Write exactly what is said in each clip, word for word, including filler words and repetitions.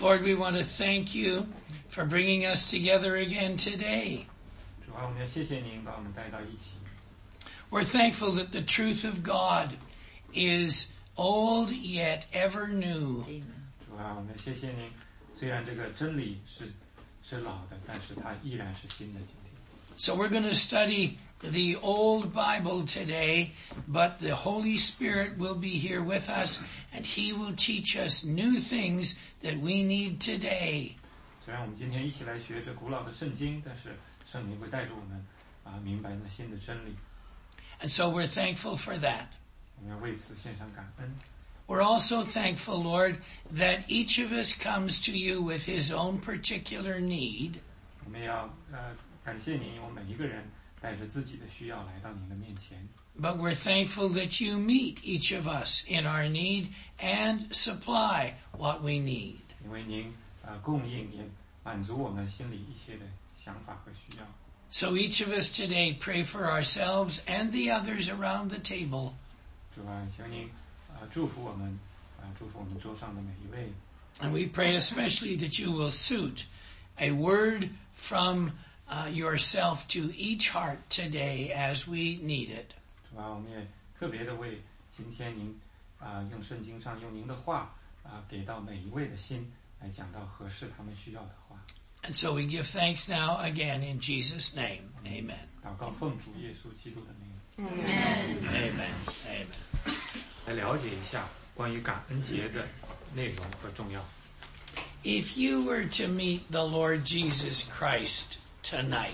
Lord, we want to thank you for bringing us together again today. 主啊，我们要谢谢您把我们带到一起。 We're thankful that the truth of God is old yet ever new. 主啊，我们谢谢您，虽然这个真理是是老的，但是它依然是新的今天。 So we're going to study the old Bible today, but the Holy Spirit will be here with us and He will teach us new things that we need today. 虽然我们今天一起来学这古老的圣经，但是圣灵会带着我们啊明白那新的真理。 And so we're thankful for that. 我们要为此献上感恩。 We're also thankful, Lord, that each of us comes to you with his own particular need. 我们要呃感谢您，我们每一个人带着自己的需要来到您的面前。 But we're thankful that you meet each of us in our need and supply what we need. 因为您呃供应也满足我们心里一切的想法和需要。 So each of us today pray for ourselves and the others around the table. 主啊，求您呃祝福我们啊、呃、祝福我们桌上的每一位。 And we pray especially that you will suit a word from uh, yourself to each heart today as we need it. 主啊，我们也特别的为今天您啊、呃、用圣经上用您的话啊、呃、给到每一位的心来讲到合适他们需要的话。 And so we give thanks now again in Jesus' name. Amen. 祷告奉主耶稣基督的名。 Amen. Amen. Amen. 来了解一下关于感恩节的内容和重要。 If you were to meet the Lord Jesus Christ tonight,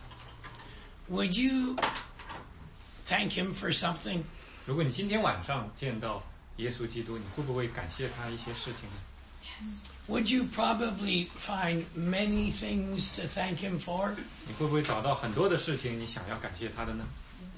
would you thank him for something? 如果你今天晚上见到耶稣基督，你会不会感谢他一些事情呢？ Would you probably find many things to thank him for? 你会不会找到很多的事情你想要感谢他的呢？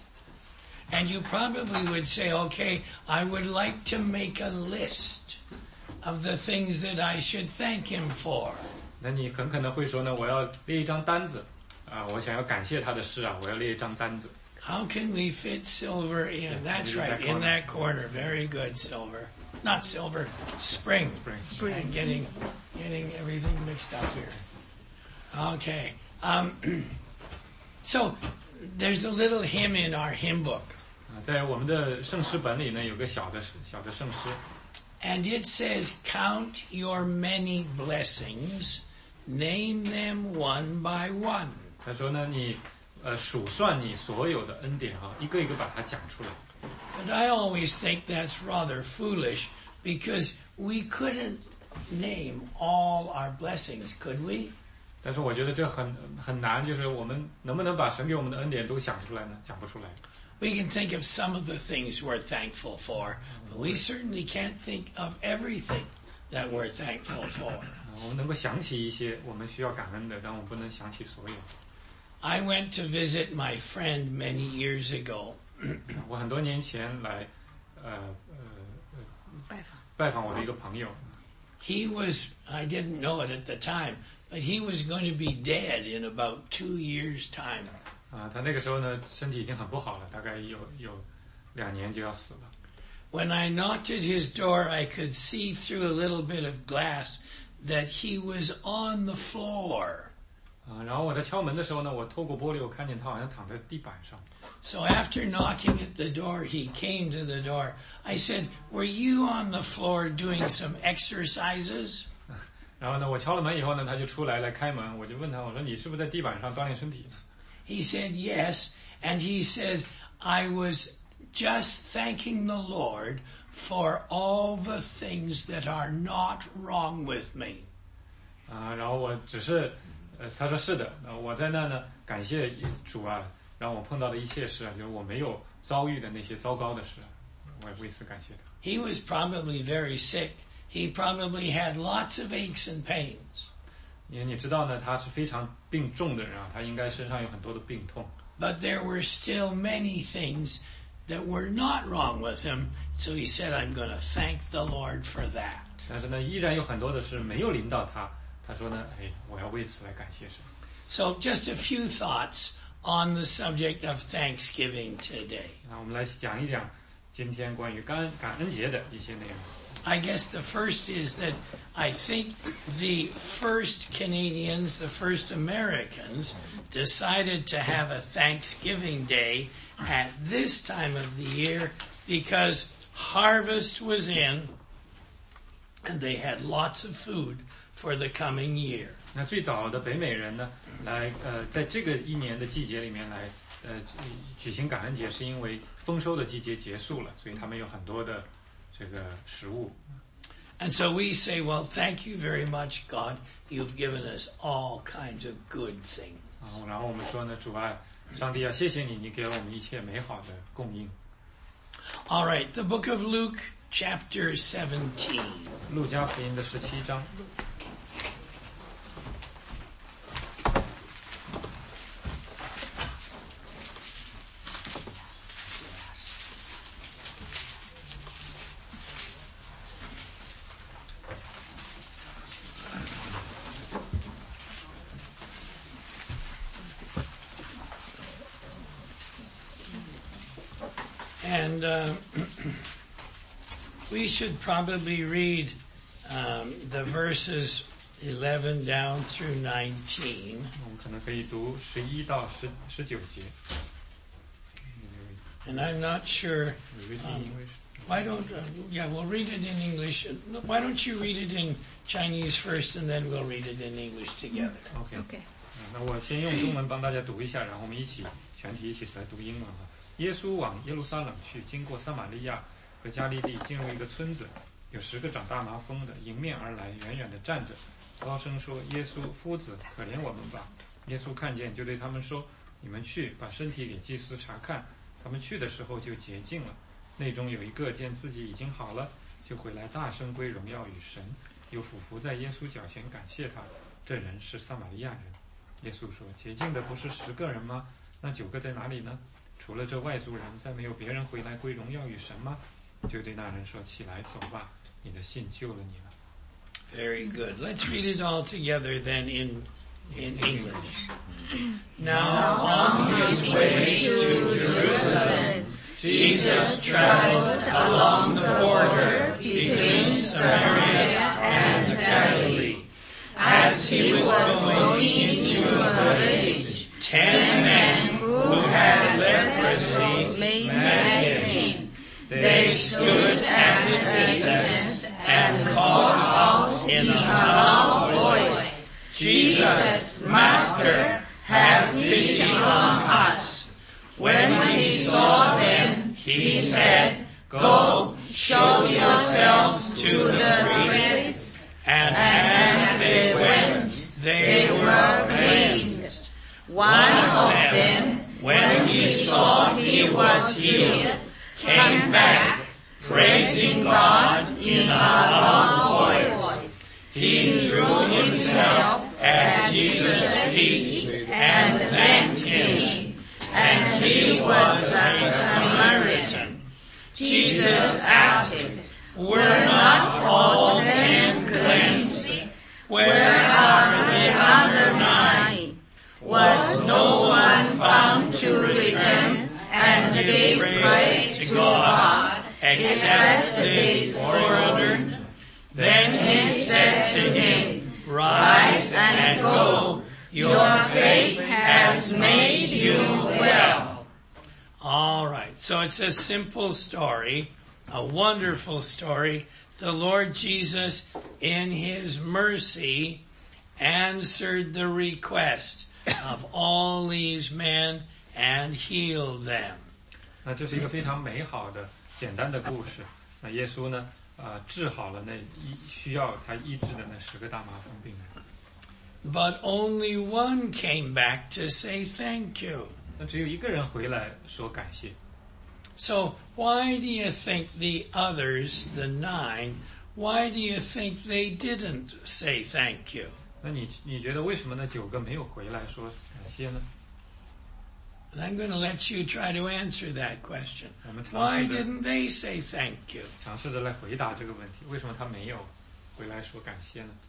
And you probably would say, okay, I would like to make a list of the things that I should thank him for. 那你很可能会说呢，我要列一张单子啊、我想要感谢他的事啊，我要列一张单子。 How can we fit silver in? That's right, in that corner. Very good, silver. Not silver, spring. Spring. I'm getting, getting everything mixed up here. Okay. Um, so there's a little hymn in our hymn book, 啊，在我们的圣诗本里呢，有个小的小的圣诗， and it says, "Count your many blessings, name them one by one." 他说呢，你呃数算你所有的恩典啊，一个一个把它讲出来。 But I always think that's rather foolish because we couldn't name all our blessings, could we? 但是我觉得这很很难，就是我们能不能把神给我们的恩典都想出来呢？讲不出来。 We can think of some of the things we're thankful for, but we certainly can't think of everything that we're thankful for. 我们能够想起一些我们需要感恩的，但我们不能想起所有。 I went to visit my friend many years ago. 我很多年前来，呃呃呃拜访拜访我的一个朋友， He was, I didn't know it at the time, but he was going to be dead in about two years' time. 啊、他那个时候呢身体已经很不好了，大概有有两年就要死了。 When I knocked at his door, I could see through a little bit of glass that he was on the floor. 啊、然后我在敲门的时候呢，我透过玻璃我看见他好像躺在地板上。 So after knocking at the door, he came to the door. I said, "Were you on the floor doing some exercises?" 然后呢，我敲了门以后呢，他就出来来开门，我就问他，我说你是不是在地板上锻炼身体？ He said, "Yes." And he said, "I was just thanking the Lord for all the things that are not wrong with me." 啊、然后我只是，呃，他说是的，呃我在那呢，感谢主啊，让我碰到的一切事啊，就是我没有遭遇的那些糟糕的事，我也为此感谢他。 He was probably very sick. He probably had lots of aches and pains. 因为你知道呢，他是非常病重的人啊，他应该身上有很多的病痛。 But there were still many things that were not wrong with him. So he said, "I'm going to thank the Lord for that." 但是呢，依然有很多的事没有临到他。他说呢，哎，我要为此来感谢神。 So just a few thoughts on the subject of Thanksgiving today. 那我们来讲一讲， 今天关于感感恩节的一些内容。 I guess the first is that I think the first Canadians, the first Americans, decided to have a Thanksgiving Day at this time of the year because harvest was in and they had lots of food for the coming year. 那最早的北美人呢，来呃，在这个一年的季节里面来呃举行感恩节，是因为丰收的季节结束了，所以他们有很多的这个食物。 And so we say, well, thank you very much, God. You've given us all kinds of good things. 啊，然后我们说呢，主啊，上帝啊，谢谢你，你给了我们一切美好的供应。 All right, the book of Luke, chapter seventeen. 路加福音的十七章。 And uh, we should probably read um, the verses eleven down through nineteen. 我们可能可以读十一到十十九节。 And I'm not sure. Um, why don't uh, yeah, we'll read it in English. Why don't you read it in Chinese first, and then we'll read it in English together. OK OK， 那我先用中文帮大家读一下，然后我们一起全体一起来读英文哈。耶稣往耶路撒冷去，经过撒玛利亚和加利利，进入一个村子，有十个长大麻风的迎面而来，远远地站着，高声说：“耶稣，夫子，可怜我们吧！”耶稣看见，就对他们说：“你们去，把身体给祭司查看。”他们去的时候就洁净了。内中有一个见自己已经好了，就回来大声归荣耀与神，又俯伏在耶稣脚前感谢他。这人是撒玛利亚人。耶稣说：“洁净的不是十个人吗？那九个在哪里呢？除了这外族人，再没有别人回来归荣耀与神吗？”就对那人说：“起来，走吧，你的信救了你了。” Very good. Let's read it all together then in in English. Now on his way to Jerusalem, Jesus traveled along the border between Samaria and Galilee. As he was going into a village, ten men who had leprosy met him. They stood at a distance and called out in a loud voice, "Jesus, Master, have pity on us." When he saw them, he said, "Go, show yourselves to the priests." And as they went, they were cleansed. One of them, when he saw he was healed, came back, praising God in a loud voice. He threw himself at Jesus' feet and thanked him. And he was a Samaritan. Jesus asked, "Were not all ten cleansed? Where are the other nine? Was no one found to return and give praise to God except this foreigner?" Then he said to him, "Rise and go. Your faith has made you well." All right, so it's a simple story, a wonderful story. The Lord Jesus, in his mercy, answered the request of all these men and healed them. 那这是一个非常美好的、简单的故事。那耶稣呢，呃，治好了那医需要他医治的那十个大麻风病人。 But only one came back to say thank you. 那只有一个人回来说感谢。 So why do you think the others, the nine, why do you think they didn't say thank you? 那你你觉得为什么那九个没有回来说感谢呢？ And I'm going to let you try to answer that question. 我们尝 Why 试着 didn't they say thank you? 尝试着来回答这个问题，为什么他没有回来说感谢呢？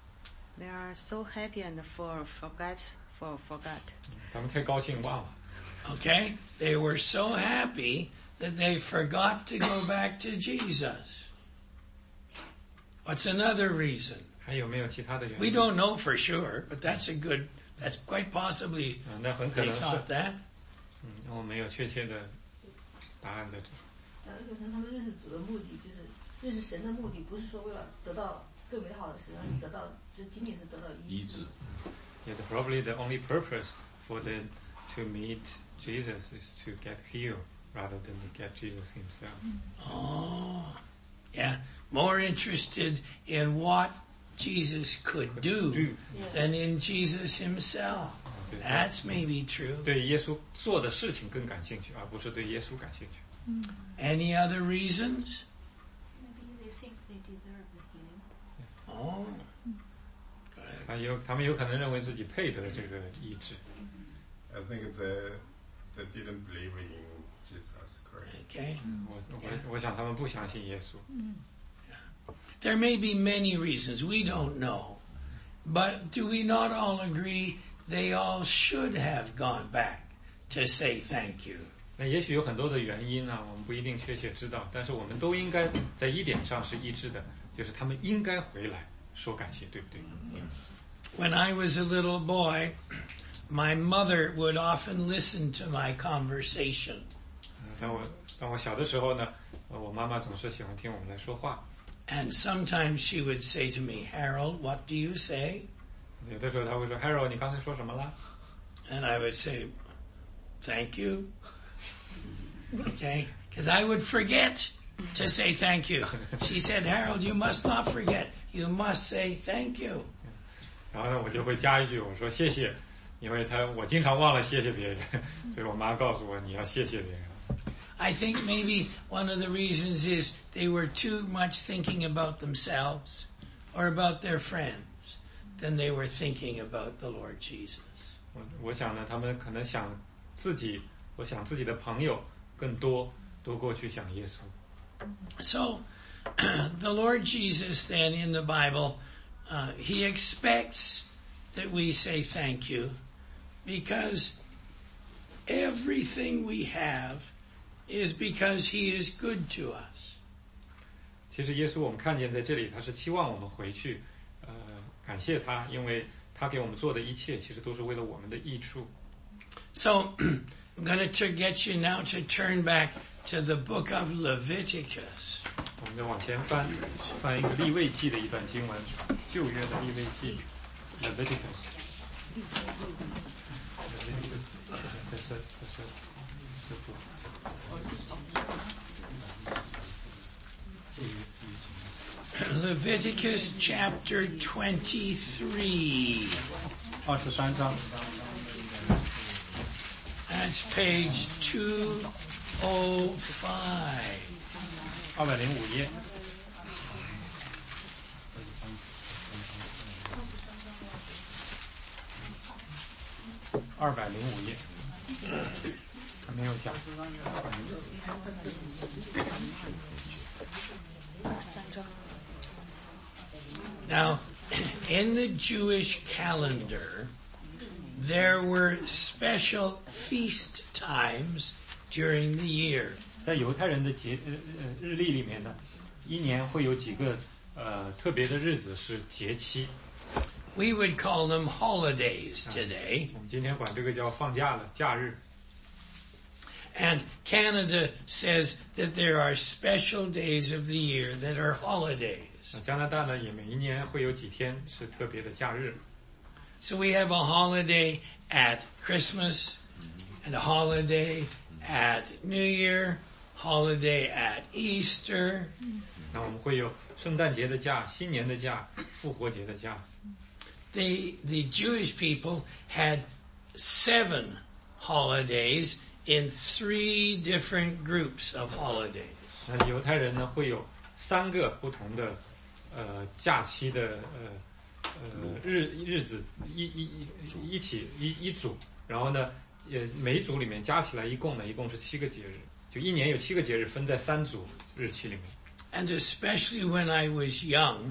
They are so happy and for forget for forgot. 他们太高兴忘了。 Okay? They were so happy that they forgot to go back to Jesus. What's another reason? 还有没有其他的原因？ We don't know for sure, but that's a good, that's quite possibly 啊，那很可 they 能是， thought that. 嗯，我没有确切的答案在这。 呃，可能他们认识主的目的就是认识神的目的，不是说为了得到更美好的事，让你得到，就仅仅是得到医治。 Yeah, the, probably the only purpose for them to meet Jesus is to get healed rather than to get Jesus himself. Oh, yeah. More interested in what Jesus could do than in Jesus himself. That's maybe true. 对耶稣做的事情更感兴趣，而不是对耶稣感兴趣。 Any other reasons? Maybe they think they deserve the healing. Oh. 啊，有他们有可能认为自己配得这个医治。 I think they they didn't believe in Jesus Christ. Okay. 我我我想他们不相信耶稣。 There may be many reasons. We don't know. But do we not all agree they all should have gone back to say thank you? 那也许有很多的原因呢，我们不一定确切知道，但是我们都应该在一点上是一致的，就是他们应该回来说感谢，对不对？ When I was a little boy, my mother would often listen to my conversation. 当我当我小的时候呢，我妈妈总是喜欢听我们来说话。 And sometimes she would say to me, Harold, what do you say? 有的时候她会说 ，Harold， 你刚才说什么了？ And I would say, thank you. Okay? Because I would forget to say thank you. She said, Harold, you must not forget. You must say thank you. 然后呢，我就会加一句，我说谢谢，因为他我经常忘了谢谢别人，所以我妈告诉我你要谢谢别人。 I think maybe one of the reasons is they were too much thinking about themselves or about their friends than they were thinking about the Lord Jesus. 我我想呢，他们可能想自己，我想自己的朋友更多，多过去想耶稣。 So, the Lord Jesus then in the Bible, uh, he expects that we say thank you because everything we have is because he is good to us. 其实耶稣我们看见在这里，他是期望我们回去，呃，感谢他，因为他给我们做的一切，其实都是为了我们的益处。 So, I'm going to get you now to turn back to the book of Leviticus. 我们再往前翻，翻一个利未记的一段经文，旧约的利未记 ，Leviticus。这是这是这部。 Leviticus chapter twenty-three. 二十三章， That's page two oh five. 二百零五页。二百零五页，还没有讲。 Now, in the Jewish calendar, there were special feast times during the year. 在犹太人的节呃呃日历里面呢，一年会有几个呃特别的日子是节期。 We would call them holidays today. 我们今天管这个叫放假了，假日。 And Canada says that there are special days of the year that are holidays. 加拿大呢，也每一年会有几天是特别的假日。 So we have a holiday at Christmas, and a holiday at New Year, holiday at Easter. 那我们会有圣诞节的假、新年的假、复活节的假。 The, the Jewish people had seven holidays in three different groups of holidays. 那犹太人呢，会有三个不同的呃假期的呃呃日日子一一一一起一一组，然后呢，呃每一组里面加起来一共呢一共是七个节日，就一年有七个节日分在三组日期里面。 And especially when I was young,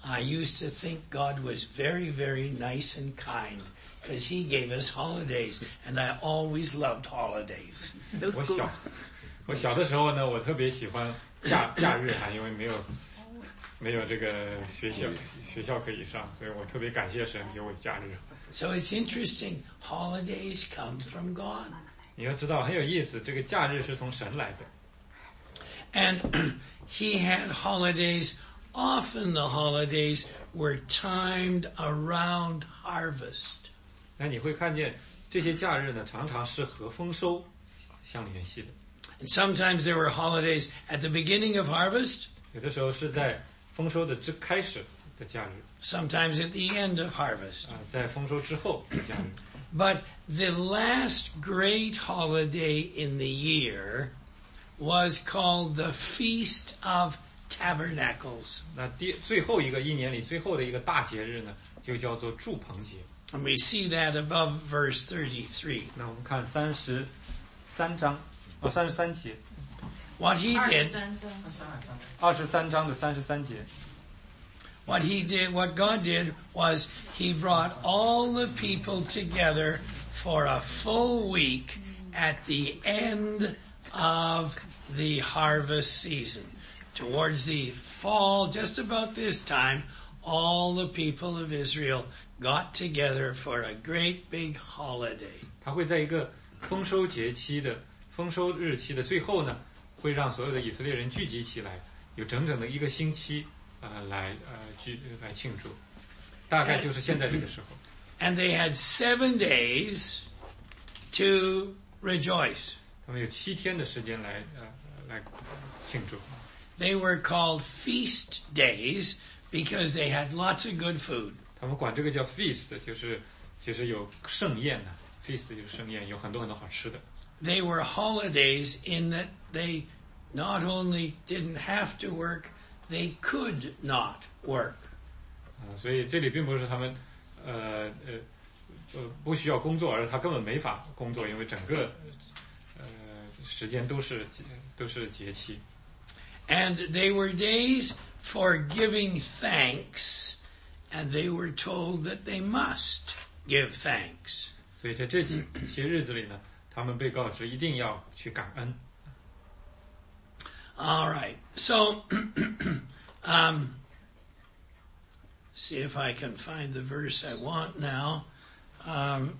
I used to think God was very, very nice and kind because he gave us holidays, and I always loved holidays. 我小我小的时候呢，我特别喜欢假假日啊，因为没有没有这个学校学校可以上，所以我特别感谢神给我假日。 So it's interesting. Holidays come from God. 你要知道很有意思，这个假日是从神来的。 And he had holidays. Often the holidays were timed around harvest. 那你会看见这些假日呢，常常是和丰收相联系的。 And sometimes there were holidays at the beginning of harvest. 有的时候是在丰收的之开始的假日。 Sometimes at the end of harvest. 啊，在丰收之后的假日。 But the last great holiday in the year was called the Feast of Tabernacles. 那第最后一个一年里最后的一个大节日呢，就叫做住棚节。 And we see that above verse thirty-three. 那我们看三十三章，哦，三十三节。 What he did, 二十三章的三十三节。 what he did, what God did was he brought all the people together for a full week at the end of the harvest season. Towards the fall, just about this time, all the people of Israel got together for a great big holiday. 他会在一个丰收节期的丰收日期的最后呢，会让所有的以色列人聚集起来，有整整的一个星期，呃，来呃聚来庆祝，大概就是现在这个时候。 And they had seven days to rejoice. 他们有七天的时间来呃来庆祝。 They were called feast days because they had lots of good food. 他们管这个叫 feast， 就是其实有盛宴呢、啊、，feast 就是盛宴，有很多很多好吃的。 They were holidays in that they not only didn't have to work, they could not work. 啊，所以这里并不是他们呃呃呃不需要工作，而是他根本没法工作，因为整个呃时间都是都是节期。 And they were days for giving thanks, and they were told that they must give thanks. 所以在这几些日子里呢，他们被告知一定要去感恩。 All right, so um, see if I can find the verse I want now. Um,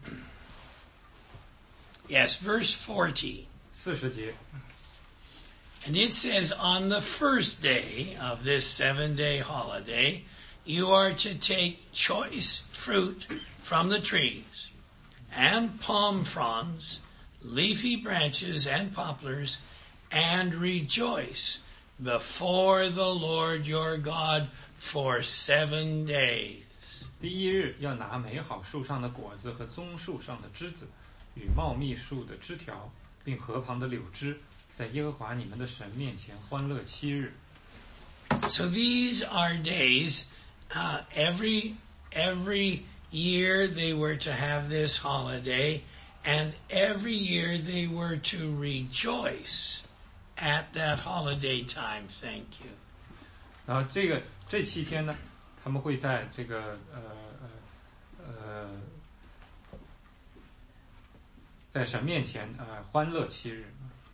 yes, verse forty. 四十节。 And it says, on the first day of this seven-day holiday, you are to take choice fruit from the trees, and palm fronds, leafy branches, and poplars, and rejoice before the Lord your God for seven days. 第一日要拿美好树上的果子和棕树上的枝子，与茂密树的枝条，并河旁的柳枝，在耶和华你们的神面前欢乐七日。 So these are days, uh, every, every year they were to have this holiday, and every year they were to rejoice at that holiday time. Thank you. 然后这个这七天呢，他们会在这个呃呃呃，在神面前呃欢乐七日。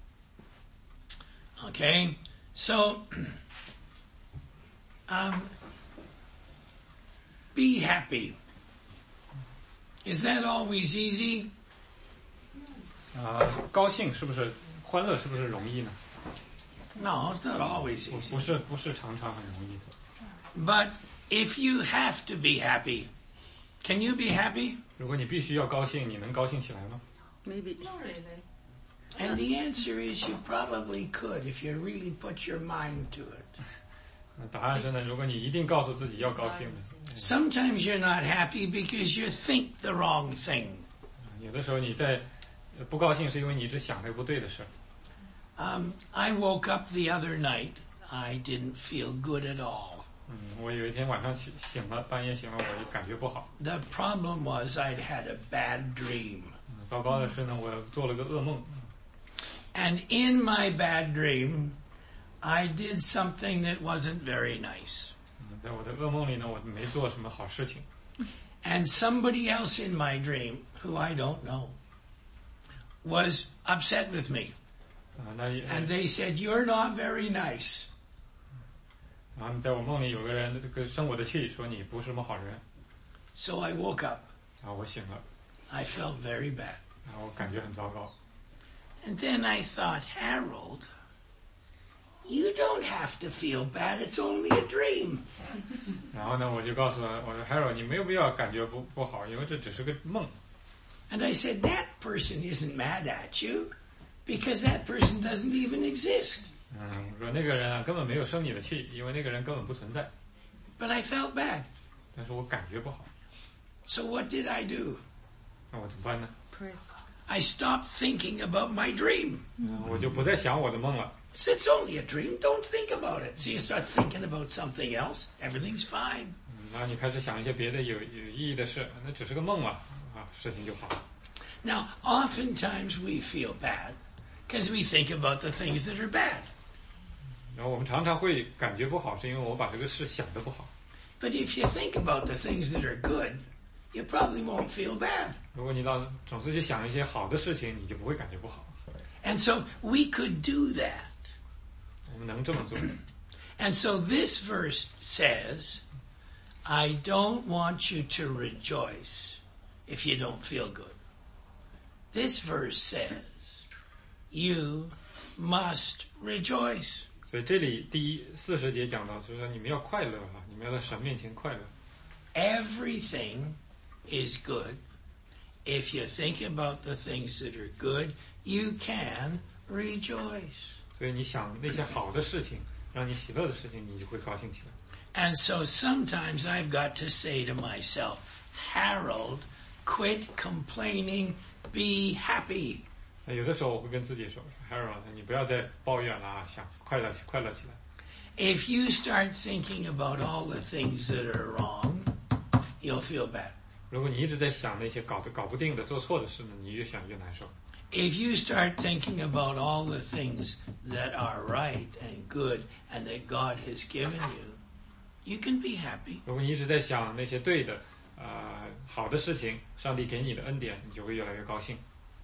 Okay, so um, be happy. Is that always easy? 啊、呃，高兴是不是欢乐是不是容易呢？ No, it's not always 不 easy. 不是不是常常很容易的。 But if you have to be happy, can you be happy? 如果你必须要高兴，你能高兴起来吗？ Maybe. Not really. And the answer is you probably could if you really put your mind to it. 那答案是呢，如果你一定告诉自己要高兴的。 Sometimes you're not happy because you think the wrong thing. 有的时候你在不高兴，是因为你一直想那不对的事。 Um, I woke up the other night. I didn't feel good at all. 嗯，我有一天晚上醒醒了，半夜醒了，我就感觉不好。 The problem was I'd had a bad dream. 嗯，糟糕的是呢，我做了个噩梦。 And in my bad dream, I did something that wasn't very nice. 嗯， 在我的噩梦里呢，我没做什么好事情。 And somebody else in my dream, who I don't know, was upset with me. 啊，那 And they said, "You're not very nice." 然后在我梦里有个人这个生我的气，说你不是什么好人。 So I woke up. 然后我醒了， I felt very bad. 然后我感觉很糟糕。 And then I thought, Harold, you don't have to feel bad. It's only a dream. 然后呢，我就告诉他，我说 Harold， 你没有必要感觉不不好，因为这只是个梦。 And I said, that person isn't mad at you because that person doesn't even exist. 嗯，我说那个人啊根本没有生你的气，因为那个人根本不存在。 But I felt bad. 但是我感觉不好， So what did I do? 那我怎么办呢？ I stopped thinking about my dream. 嗯，我就不再想我的梦了。 I said, it's only a dream. Don't think about it. So you start thinking about something else. Everything's fine. 嗯，然后你开始想一些别的有有意义的事，那只是个梦嘛，啊，事情就好了。 Now, oftentimes we feel bad because we think about the things that are bad. 然后我们常常会感觉不好，是因为我把这个事想得不好。 But if you think about the things that are good, you probably won't feel bad. 如果你到总是去想一些好的事情，你就不会感觉不好。 And so we could do that. 我们能这么做。 And so this verse says, I don't want you to rejoice if you don't feel good. This verse says, you must rejoice. 所以这里第一四十节讲到，就是说你们要快乐啊，你们要在神面前快乐。 Everything is good. If you think about the things that are good, you can rejoice. 所以你想那些好的事情，让你喜乐的事情，你就会高兴起来。 And so sometimes I've got to say to myself, Harold, quit complaining, be happy. 那有的时候我会跟自己说 ，Harold， 你不要再抱怨了啊，想快乐快乐起来。 If you start thinking about all the things that are wrong, you'll feel bad. 如果你一直在想那些搞得搞不定的、做错的事呢，你越想越难受。 If you start thinking about all the things that are right and good and that God has given you, you can be happy. 如果你一直在想那些对的、呃好的事情，上帝给你的恩典，你就会越来越高兴。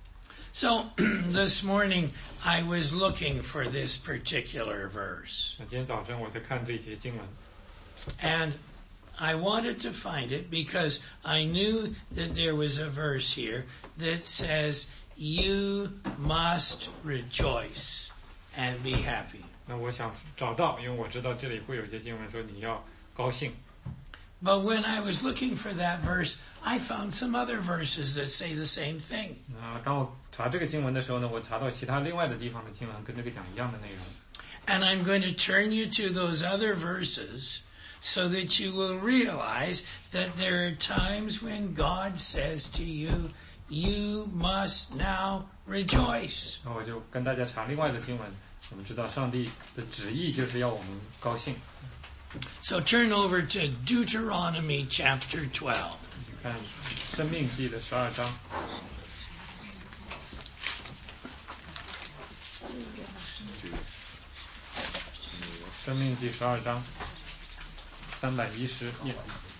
So this morning I was looking for this particular verse. 那今天早晨我在看这节经文， And I wanted to find it because I knew that there was a verse here that says, you must rejoice and be happy. 那我想找到，因为我知道这里会有一节经文说你要高兴。 But when I was looking for that verse, I found some other verses that say the same thing. 啊，当我查这个经文的时候呢，我查到其他另外的地方的经文跟这个讲一样的内容。 And I'm going to turn you to those other verses so that you will realize that there are times when God says to you, you must now rejoice. 那我就跟大家查另外的经文，我们知道上帝的旨意就是要我们高兴。 So turn over to Deuteronomy chapter twelve. 你看《生命记》的十二章，《生命记》十二章三百一十页。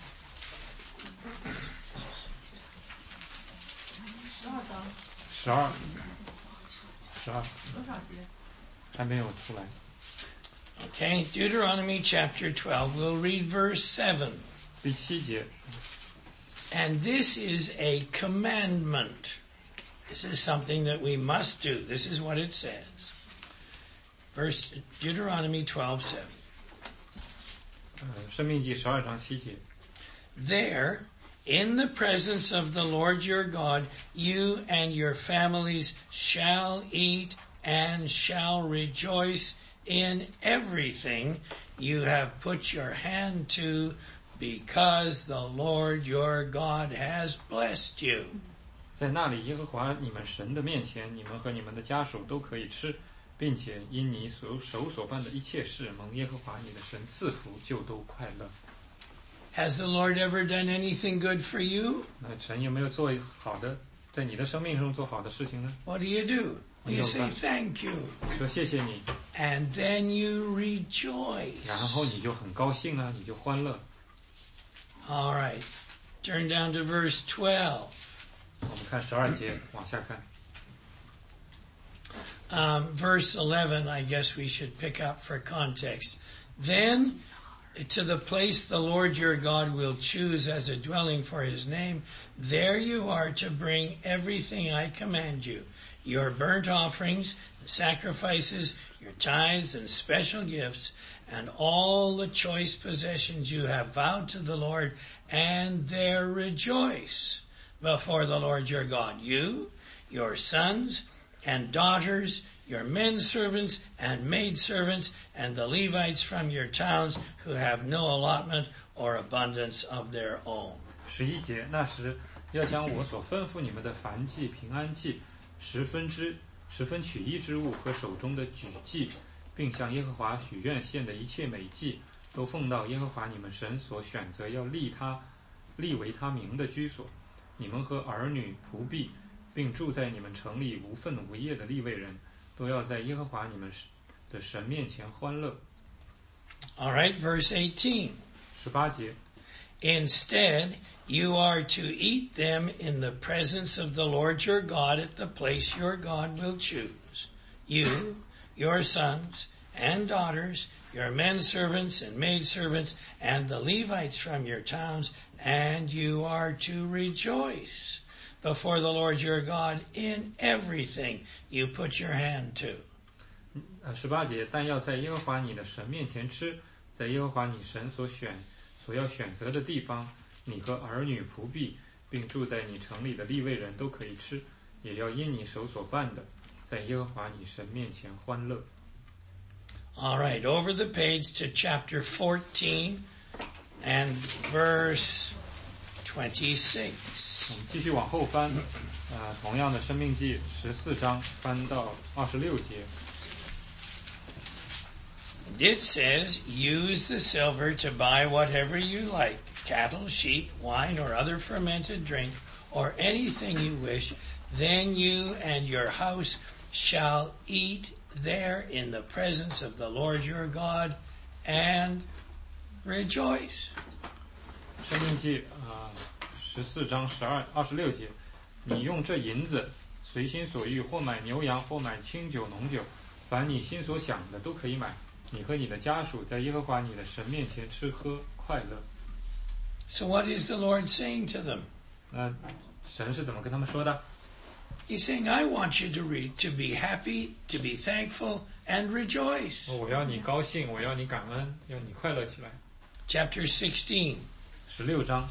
十二章十二，十二多少节？ 还没有出来。 Okay, Deuteronomy chapter twelve. We'll read verse seven. 第七节， And this is a commandment. This is something that we must do. This is what it says. Verse Deuteronomy twelve seven. 呃，《生命记》十二章七节。 There, in the presence of the Lord your God, you and your families shall eat and shall rejoice in everything you have put your hand to, because the Lord your God has blessed you. 在那里，耶和华你们神的面前，你们和你们的家属都可以吃，并且因你所手所办的一切事，蒙耶和华你的神赐福，就都快乐。 Has the Lord ever done anything good for you? 那神有没有做好的，在你的生命中做好的事情呢？ What do you do? You say thank you. 说谢谢你， And then you rejoice. 然后你就很高兴啊，你就欢乐。 All right. Turn down to verse twelve. 我们看十二节，往下看。 Um, verse eleven, I guess we should pick up for context. Then, to the place the Lord your God will choose as a dwelling for his name, there you are to bring everything I command you, your burnt offerings, sacrifices, your tithes and special gifts, and all the choice possessions you have vowed to the Lord, and there rejoice before the Lord your God, you, your sons, and daughters, your men servants and maid servants, and the Levites from your towns who have no allotment or abundance of their own. 十一节，那时要将我所吩咐你们的燔祭、平安祭、十分之十分取一之物和手中的举祭，并向耶和华许愿献的一切美祭，都奉到耶和华你们神所选择要立他立为他名的居所。你们和儿女仆婢，并住在你们城里无分无业的利未人，都要在耶和华你们的神面前欢乐。 All right, verse eighteen. 十八节， Instead, you are to eat them in the presence of the Lord your God at the place your God will choose. You, your sons and daughters, your men servants and maid servants, and the Levites from your towns, and you are to rejoice before the Lord your God in everything you put your hand to. 呃，十八节，但要在耶和华你的神面前吃，在耶和华你神所选所要选择的地方，你和儿女仆婢，并住在你城里的利未人都可以吃，也要因你手所办的，在耶和华你神面前欢乐。 All right, over the page to chapter fourteen and verse twenty-six. 我们继续往后翻，呃，同样的《生命记》十四章翻到二十六节。 It says, use the silver to buy whatever you like, cattle, sheep, wine, or other fermented drink, or anything you wish. Then you and your house shall eat there in the presence of the Lord your God and rejoice. 生命记啊，十四章十二二十六节，你用这银子随心所欲，或买牛羊，或买清酒浓酒，凡你心所想的都可以买。你和你的家属在耶和华你的神面前吃喝快乐。 So what is the Lord saying to them? 那神是怎么跟他们说的？ He's saying, I want you to read, to be happy, to be thankful, and rejoice. 我要你高兴，我要你感恩，要你快乐起来。 Chapter sixteen. 十六章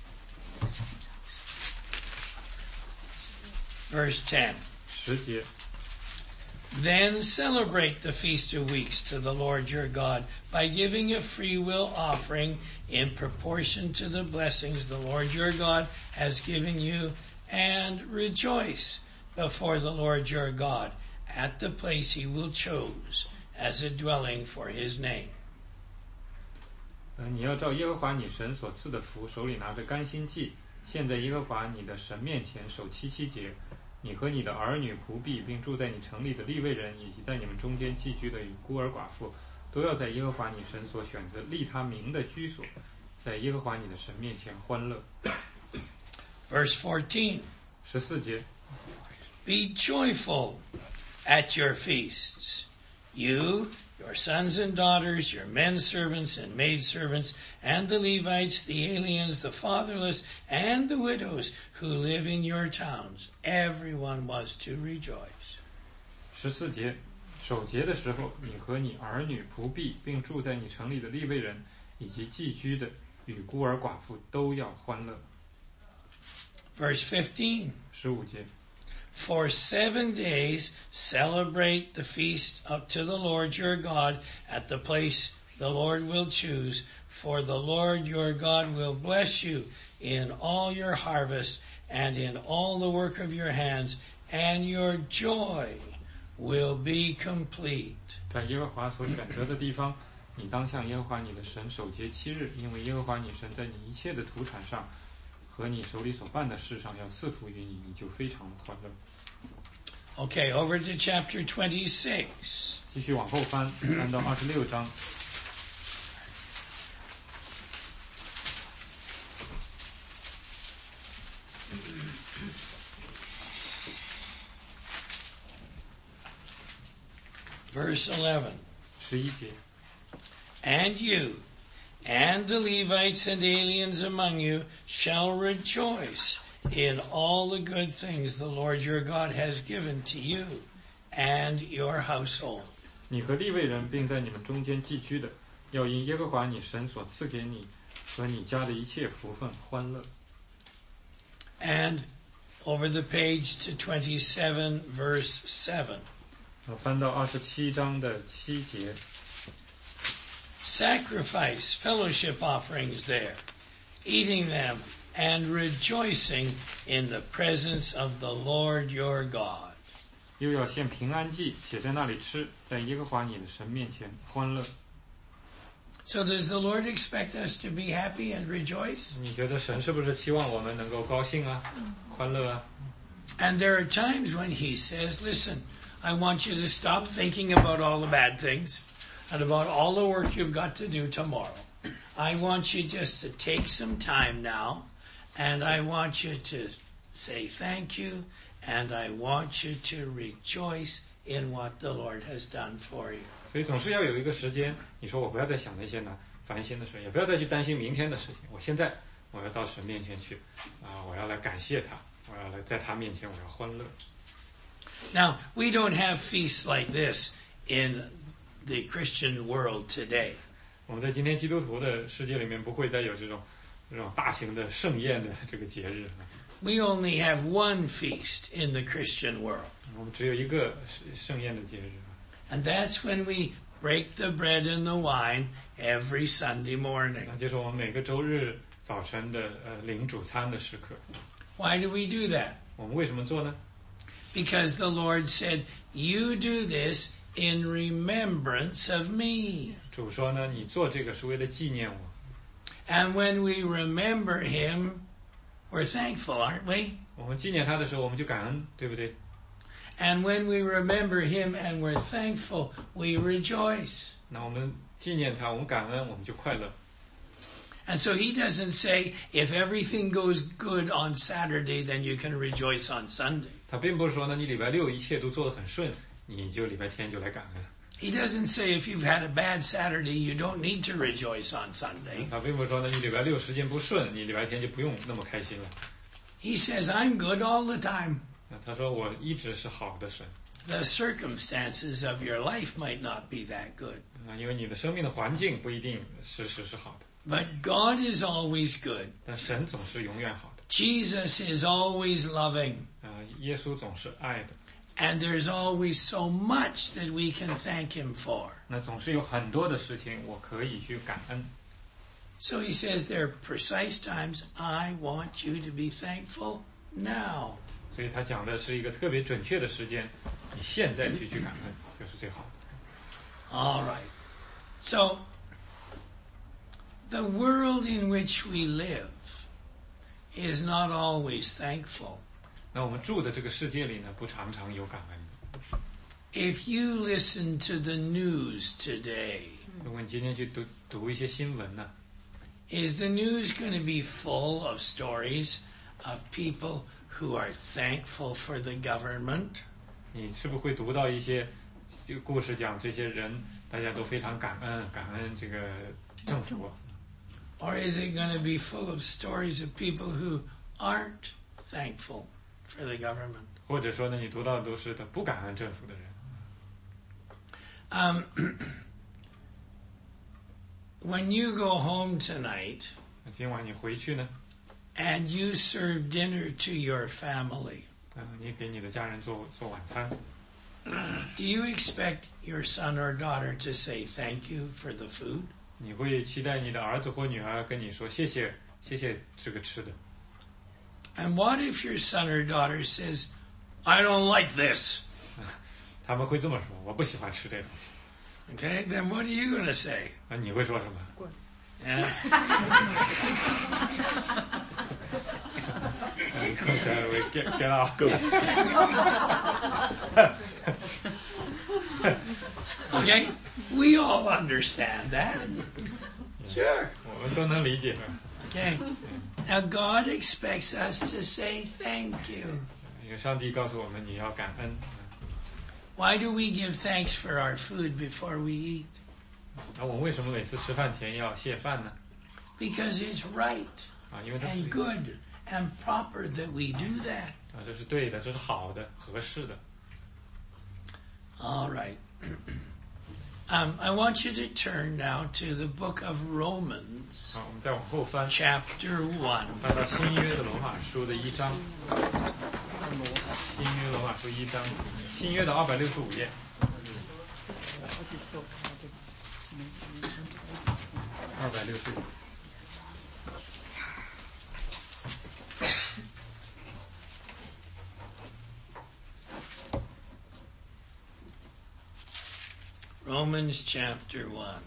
Verse ten. 十节， Then celebrate the Feast of Weeks to the Lord your God by giving a free will offering in proportion to the blessings the Lord your God has given you, and rejoice before the Lord your God at the place he will choose as a dwelling for his name. 呃，你要照耶和华你神所赐的福，手里拿着甘心祭，献在耶和华你的神面前，守七七节。你和你的儿女仆婢，并住在你城里的利未人，以及在你们中间寄居的与孤儿寡妇，都要在耶和华你神所选择立他名的居所，在耶和华你的神面前欢乐。 Verse fourteen. 十四节， Be joyful at your feasts, you, your sons and daughters, your men servants and maid servants, and the Levites, the aliens, the fatherless, and the widows who live in your towns. Everyone was to rejoice. 十四节，守节的时候，你和你儿女仆婢，并住在你城里的利未人，以及寄居的与孤儿寡妇，都要欢乐。 Verse fifteen. 十五节， For seven days celebrate the feast up to the Lord your God at the place the Lord will choose, for the Lord your God will bless you in all your harvest and in all the work of your hands, and your joy will be complete. 在耶和华所选择的地方，你当向耶和华你的神守节七日，因为耶和华你神在你一切的土产上和你手里所办的事上要赐福于你，你就非常的欢乐。 Okay, over to chapter twenty-six. 继续往后翻，翻到二十六章。 Verse eleven. 十一节。 And you, and the Levites and aliens among you shall rejoice in all the good things the Lord your God has given to you and your household. 你和利未人并在你们中间寄居的，要因耶和华你神所赐给你和你家的一切福分欢乐。 And over the page to twenty-seven, verse seven. 翻到二十七章的七节。 Sacrifice fellowship offerings there, eating them and rejoicing in the presence of the Lord your God. 又要献平安祭，且在那里吃，在耶和华你的神面前欢乐。 So does the Lord expect us to be happy and rejoice? 你觉得神是不是期望我们能够高兴啊，欢乐啊？ And there are times when he says, listen, I want you to stop thinking about all the bad things and about all the work you've got to do tomorrow. I want you just to take some time now, and I want you to say thank you, and I want you to rejoice in what the Lord has done for you. 所以总是要有一个时间，你说我不要再想那些呢烦心的事，也不要再去担心明天的事情。我现在我要到神面前去，啊，我要来感谢他，我要来在他面前我要欢乐。 Now, we don't have feasts like this in the Christian world today. 我们在今天基督徒的世界里面不会再有这种这种大型的盛宴的这个节日。 We only have one feast in the Christian world. 我们只有一个盛宴的节日。 And that's when we break the bread and the wine every Sunday morning. 那就是我们每个周日早晨的呃领主餐的时刻。 Why do we do that? 我们为什么做呢？ Because the Lord said, you do this in remembrance of me. 主说呢，你做这个是为了纪念我。 And when we remember him, we're thankful, aren't we? 我们纪念他的时候，我们就感恩，对不对？ And when we remember him and we're thankful, we rejoice. 那我们纪念他，我们感恩，我们就快乐。 And so he doesn't say, if everything goes good on Saturday, then you can rejoice on Sunday. 他并不是说呢，你礼拜六一切都做得很顺，你就礼拜天就来感恩。 He doesn't say if you've had a bad Saturday, you don't need to rejoice on Sunday. 他并不是说呢，你礼拜六时间不顺，你礼拜天就不用那么开心了。 He says, I'm good all the time. 他说我一直是好的神。 The circumstances of your life might not be that good. 啊，因为你的生命的环境不一定时时是好的， But God is always good. 但神总是永远好的。 Jesus is always loving. 啊，耶稣总是爱的。 And there's always so much that we can thank him for. 那总是有很多的事情我可以去感恩。 So he says there are precise times I want you to be thankful now. 所以他讲的是一个特别准确的时间，你现在去去感恩就是最好的。 All right. So the world in which we live is not always thankful. 那我们住的这个世界里呢，不常常有感恩的。 If you listen to the news today, 如果你今天去读读一些新闻呢， is the news going to be full of stories of people who are thankful for the government? 你是不是会读到一些这个故事，讲这些人大家都非常感恩，感恩这个政府啊？ Or is it going to be full of stories of people who aren't thankful for the government? 或者说呢，你读到的都是他不感恩政府的人。 Um, when you go home tonight 那今晚你回去呢， and you serve dinner to your family, 啊，你给你的家人做做晚餐， do you expect your son or daughter to say thank you for the food? 你会期待你的儿子或女儿跟你说谢谢，谢谢这个吃的。 And what if your son or daughter says, I don't like this? 他们会这么说，我不喜欢吃这个。 Okay, then what are you going to say? 那你会说什么？ Yeah. Go that way. Get get out. Go. Okay? We all understand that. Sure. 我们都能理解的。 Okay. Now God expects us to say thank you. 因为上帝告诉我们你要感恩。 Why do we give thanks for our food before we eat? 那我们为什么每次吃饭前要谢饭呢？ Because it's right 啊，因为这是 and good and proper that we do that. 啊，这是对的，这是好的，合适的。 All right. Um, I want you to turn now to the book of Romans, 好，我们再往后翻， chapter one. 翻到新约的罗马书的一章。新约罗马书一章，新约的二百六十五页。二百六十五。 Romans chapter one.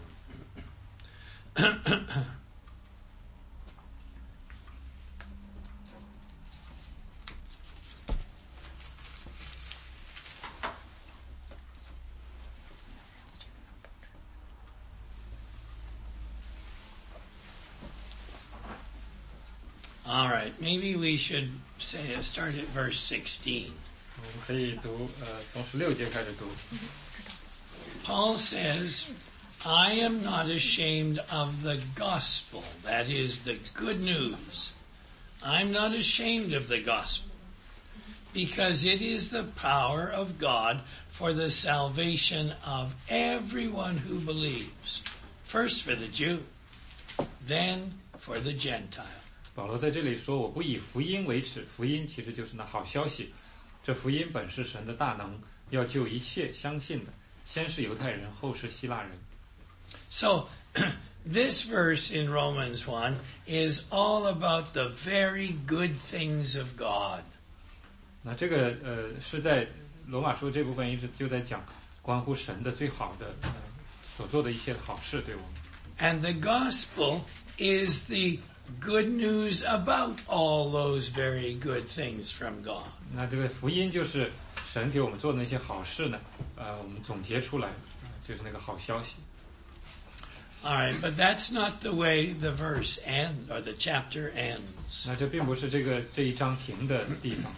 All right, maybe we should say start at verse sixteen. 我们可以读，呃，从十六节开始读。 Paul says, I am not ashamed of the gospel, that is, the good news. I'm not ashamed of the gospel, because it is the power of God for the salvation of everyone who believes, first for the Jew, then for the Gentile. 保罗在这里说：“我不以福音为耻，福音其实就是那好消息。这福音本是神的大能，要救一切相信的。” 先是犹太人，后是希腊人。 So, this verse in Romans one is all about the very good things of God. 那这个呃是在罗马书这部分一直就在讲关乎神的最好的呃所做的一切好事，对我们。 And the gospel is the good news about all those very good things from God. 那这个福音就是神给我们做的那些好事呢，呃，我们总结出来，呃就是那个好消息。 All right, but that's not the way the verse ends or the chapter ends. 那这并不是这个这一章停的地方。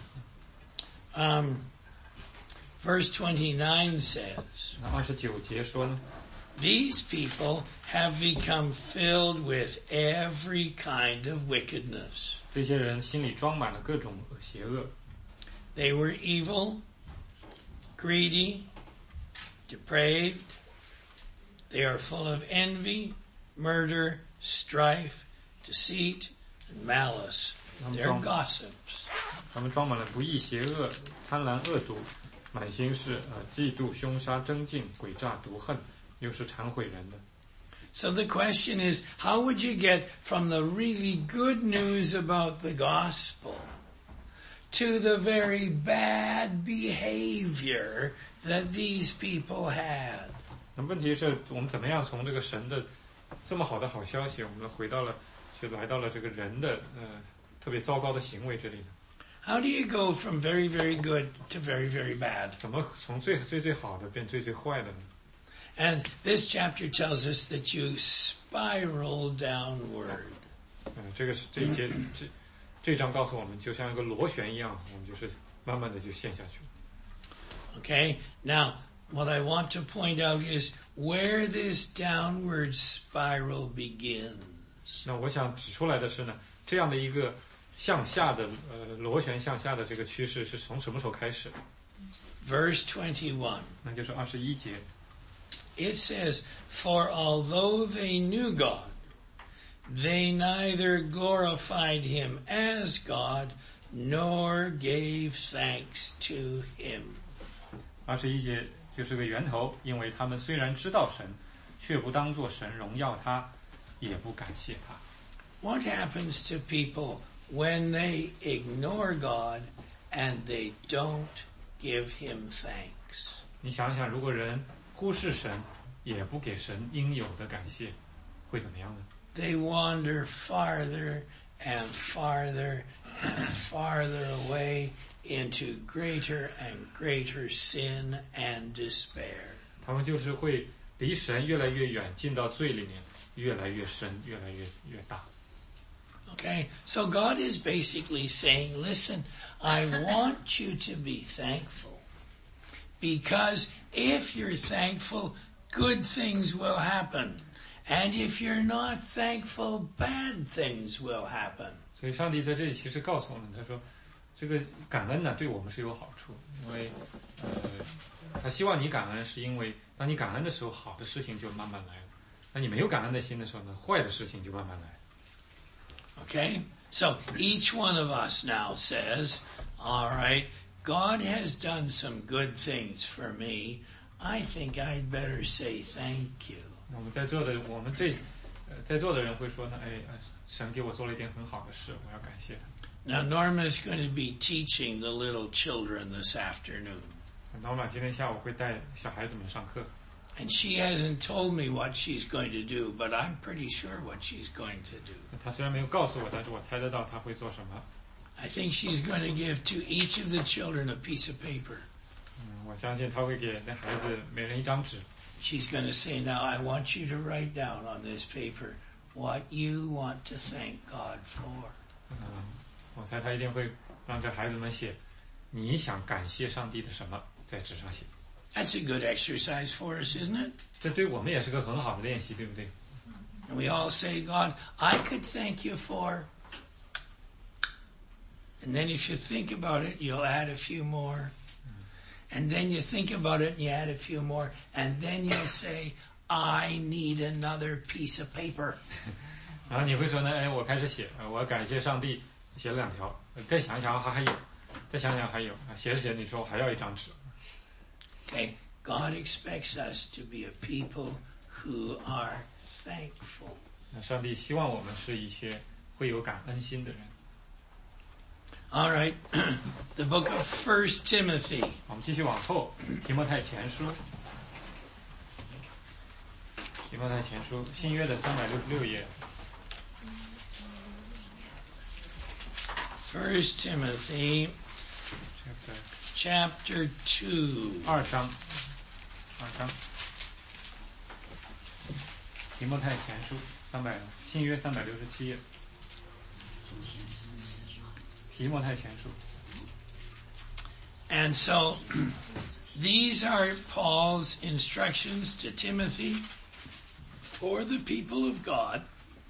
Um, verse twenty-nine says, 那二十九节说呢， These people have become filled with every kind of wickedness. 这些人心里装满了各种邪恶， They were evil, greedy, depraved. They are full of envy, murder, strife, deceit, and malice. They're gossips. 他们装满了不义、邪恶、贪婪、恶毒，满心是呃嫉妒、凶杀、争竞、诡诈、毒恨，又是忏悔人的。 So the question is, how would you get from the really good news about the gospel to the very bad behavior that these people had? 那问题是我们怎么样从这个神的这么好的好消息，我们回到了，却来到了这个人的呃特别糟糕的行为这里呢？ How do you go from very, very good to very, very bad? 怎么从最最最好的变最最坏的呢？ And this chapter tells us that you spiral downward. 嗯，这个是这一节这这章告诉我们，就像一个螺旋一样，我们就是慢慢的就陷下去了。 Okay? Now, what I want to point out is where this downward spiral begins. 那我想指出来的是呢，这样的一个向下的呃螺旋向下的这个趋势是从什么时候开始的？ Verse twenty-one. 那就是二十一节。 It says, For although they knew God, they neither glorified him as God, nor gave thanks to him. 二十一节就是个源头，因为他们虽然知道神，却不当作神荣耀他，也不感谢他。 What happens to people when they ignore God and they don't give him thanks? 你想想，如果人忽视神，也不给神应有的感谢，会怎么样呢？ They wander farther and farther and farther away into greater and greater sin and despair. 他们就是会离神越来越远，进到罪里面，越来越深，越来越越大。 Okay, so God is basically saying, listen, I want you to be thankful. Because if you're thankful, good things will happen. And if you're not thankful, bad things will happen. 所以上帝在这里其实告诉我们，他说，这个感恩呢对我们是有好处，因为呃，他希望你感恩，是因为当你感恩的时候，好的事情就慢慢来了；当你没有感恩的心的时候呢，坏的事情就慢慢来。 Okay, so each one of us now says, all right, God has done some good things for me. I think I'd better say thank you. 我们在座的，我们这，呃，在座的人会说呢，哎，神给我做了一件很好的事，我要感谢他。 Now, Norma is going to be teaching the little children this afternoon. Norma 今天下午会带小孩子们上课。 And she hasn't told me what she's going to do, but I'm pretty sure what she's going to do. 她虽然没有告诉我，但是我猜得到她会做什么。 I think she's going to give to each of the children a piece of paper. 嗯，我相信她会给那孩子每人一张纸。 She's going to say, now I want you to write down on this paper what you want to thank God for. 嗯，我猜她一定会让这孩子们写你想感谢上帝的什么，在纸上写。 That's a good exercise for us, isn't it? 这对我们也是个很好的练习，对不对？ And we all say, God, I could thank you for. And then if you think about it, you'll add a few more. And then you think about it and you add a few more. And then you'll say, I need another piece of paper. 然后你会说呢，哎，我开始写，我感谢上帝，写了两条，再想一想还还有，再想想还有，写着写着你说我还要一张纸。 Okay, God expects us to be a people who are thankful. 那上帝希望我们是一些会有感恩心的人。 All right, the book of First Timothy. 我们继续往后，提摩太前书，提摩太前书，新约的三百六十六页。 First Timothy, chapter two. 二章，二章，提摩太前书三百，新约三百六十七页。提摩太前书。 And so, these are Paul's instructions to Timothy for the people of God.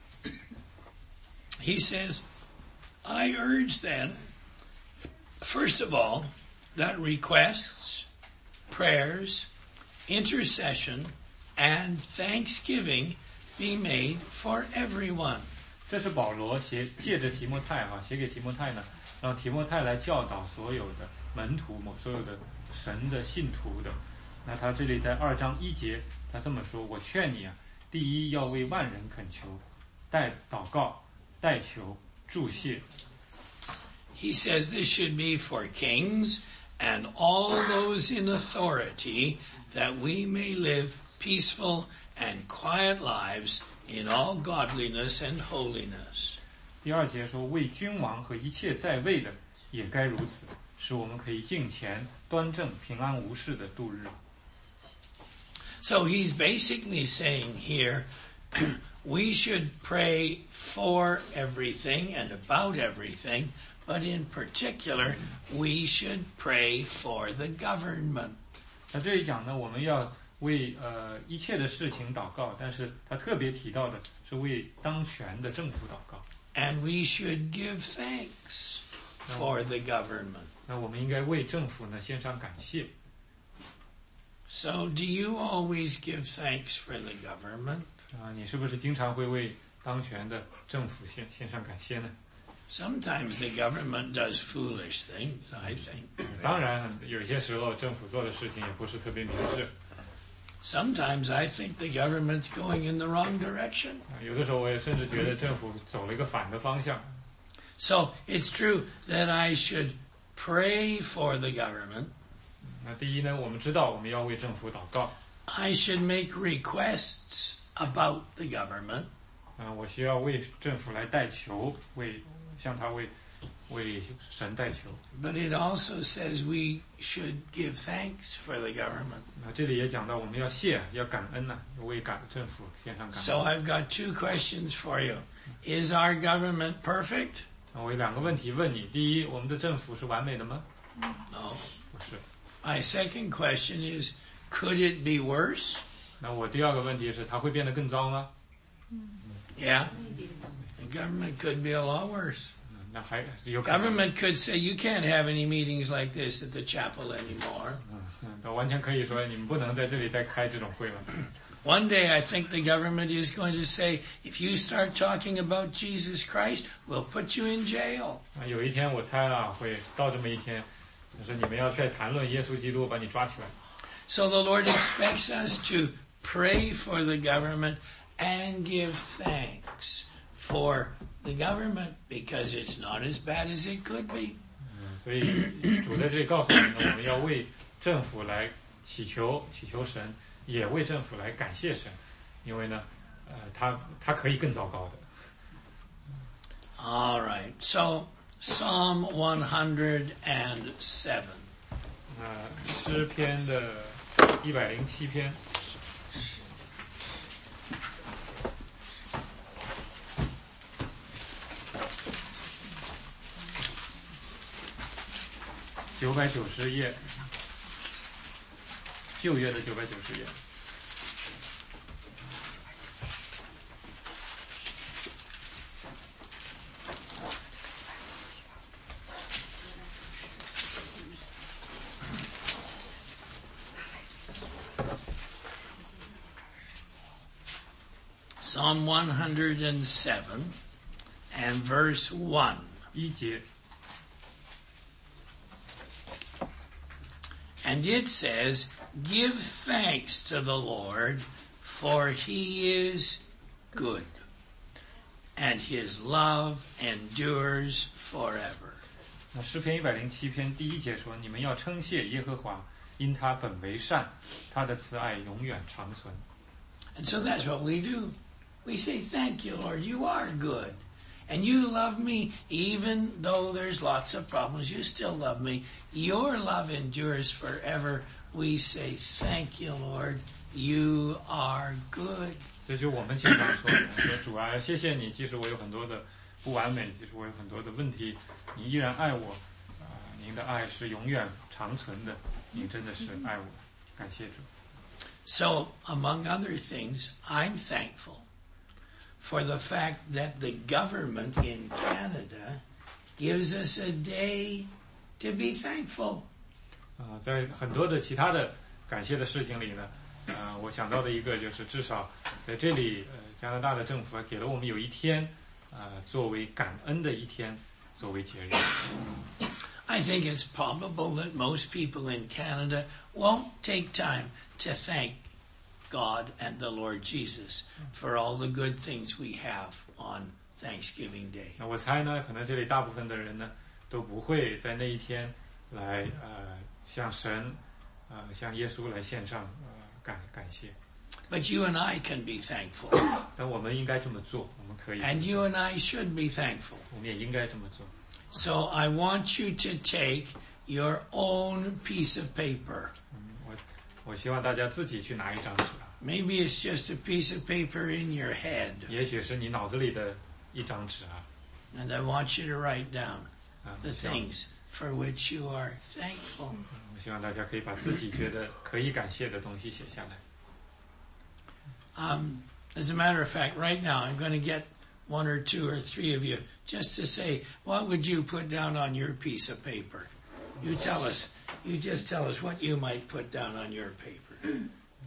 He says, I urge then, first of all, that requests, prayers, intercession, and thanksgiving be made for everyone. 这是保罗写借着提摩太哈、啊、写给提摩太呢，让提摩太来教导所有的门徒们，所有的神的信徒的。那他这里在二章一节，他这么说：我劝你啊，第一要为万人恳求，代祷告，代求，祝谢。 He says this should be for kings and all those in authority, that we may live peaceful and quiet lives in all godliness and holiness. 第二节说，为君王和一切在位的也该如此，使我们可以敬虔、端正、平安无事的度日。 So he's basically saying here, we should pray for everything and about everything, but in particular, we should pray for the government. 那这里讲呢，我们要为呃一切的事情祷告，但是他特别提到的是为当权的政府祷告。 And we should give thanks for the government. 那我们应该为政府呢献上感谢。 So do you always give thanks for the government? 啊，你是不是经常会为当权的政府献献上感谢呢？ Sometimes the government does foolish things, I think. 当然，有些时候政府做的事情也不是特别明智。 Sometimes I think the government's going in the wrong direction. 有的时候我也甚至觉得政府走了一个反的方向。 So it's true that I should pray for the government. 那第一呢，我们知道我们要为政府祷告。 I should make requests about the government. 啊，我需要为政府来代求，为向他为为神代求。 But it also says we should give thanks for the government. 那这里也讲到我们要谢，要感恩呐、啊，为感政府献上感 So 恩。 I've got two questions for you. Is our government perfect? 那我有两个问题问你：第一，我们的政府是完美的吗？ No. 不是。 My second question is, could it be worse? 那我第二个问题是，它会变得更糟吗？ Yeah. The government could be a lot worse. 嗯，那还有可能。 Government could say you can't have any meetings like this at the chapel anymore. 嗯嗯，那完全可以说你们不能在这里再开这种会了。 One day I think the government is going to say, if you start talking about Jesus Christ, we'll put you in jail. 啊，有一天我猜啊，会到这么一天，就是你们要再谈论耶稣基督，把你抓起来。 So the Lord expects us to pray for the government and give thanks for the government because it's not as bad as it could be. 嗯，所以主在这里告诉我们呢，我们要为政府来祈求，祈求神，也为政府来感谢神，因为呢，呃，他他可以更糟糕的。 All right. So Psalm one hundred seven. 那诗篇的一百零七篇。 九百九十页，旧约的九百九十页。 Psalm one hundred seven and verse one. 一节。 And it says, give thanks to the Lord, for he is good, and his love endures forever. 那诗篇一百零七篇第一节说：“你们要称谢耶和华，因他本为善，他的慈爱永远长存。” And so that's what we do. We say, thank you, Lord, you are good. And you love me, even though there's lots of problems, you still love me. Your love endures forever. We say, thank you, Lord, you are good. 这就是我们经常说的：“说主啊，谢谢你，即使我有很多的不完美，即使我有很多的问题，你依然爱我。啊、呃，您的爱是永远长存的，您真的是爱我，感谢主。” So, among other things, I'm thankful for the fact that the government in Canada gives us a day to be thankful. 啊、在很多的其他的感谢的事情里呢，呃，我想到的一个就是，至少在这里，呃，加拿大的政府给了我们有一天，呃，作为感恩的一天，作为节日。 I think it's probable that most people in Canada won't take time to thank God and the Lord Jesus for all the good things we have on Thanksgiving Day. 那我猜呢，可能这里大部分的人呢，都不会在那一天来呃向神，呃向耶稣来献上呃感感谢。 But you and I can be thankful. 但我们应该这么做，我们可以， And you and I should be thankful. 我们也应该这么做。 So I want you to take your own piece of paper. 嗯，我我希望大家自己去拿一张纸啊， Maybe it's just a piece of paper in your head. 也许是你脑子里的一张纸啊， And I want you to write down 啊， the 我希望 things for which you are thankful. 我希望大家可以把自己觉得可以感谢的东西写下来。 Um, as a matter of fact, right now I'm going to get one or two or three of you just to say, what would you put down on your piece of paper? You tell us. You just tell us what you might put down on your paper.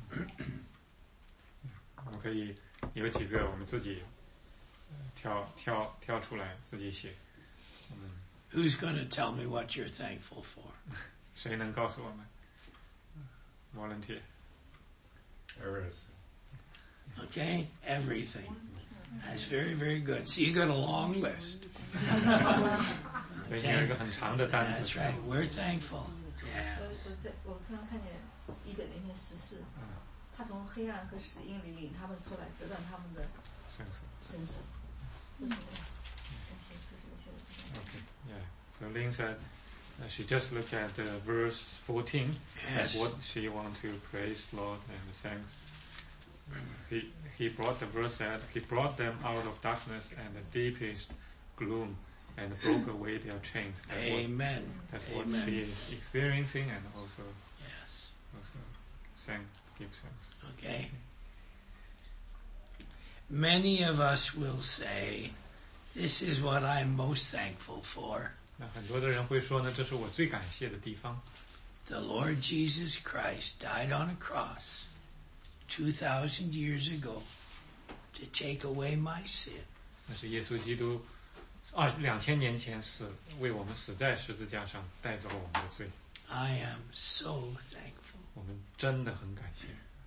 我们可以有几个我们自己呃挑挑挑出来自己写。嗯， Who's going to tell me what you're thankful for? 谁能告诉我们 ？Volunteer。 Everything. Okay? Everything. That's very, very good. So you got a long list. 所以你有一个很长的单 That's 子。 right. We're thankful. Yeah. 我我在我突然看见一本零篇十四，他从黑暗和死荫里领他们出来，折断他们的是是。 身手。这是我，这是这是我现在这个。 Okay, yeah. So Lynn said uh, she just looked at uh, verse fourteen. Yes. That's what she want to praise Lord and thanks. He he brought the verse that he brought them out of darkness and the deepest gloom and broke away their chains. That's Amen. What, that's Amen. what she is experiencing, and also Yes. also thank give thanks. Okay. Many of us will say, this is what I'm most thankful for. 那很多的人会说呢，这是我最感谢的地方。 The Lord Jesus Christ died on a cross two thousand years ago to take away my sin. 那是耶稣基督二两千年前死，为我们死在十字架上，带走我们的罪。 I am so thankful. 我们真的很感谢。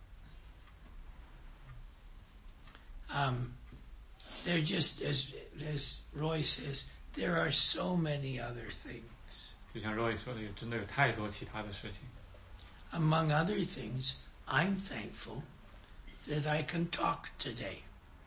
Um, there just, as, as Roy says, there are so many other things. 就像 Roy 说的，真的有太多其他的事情。 Among other things, I'm thankful that I can talk today.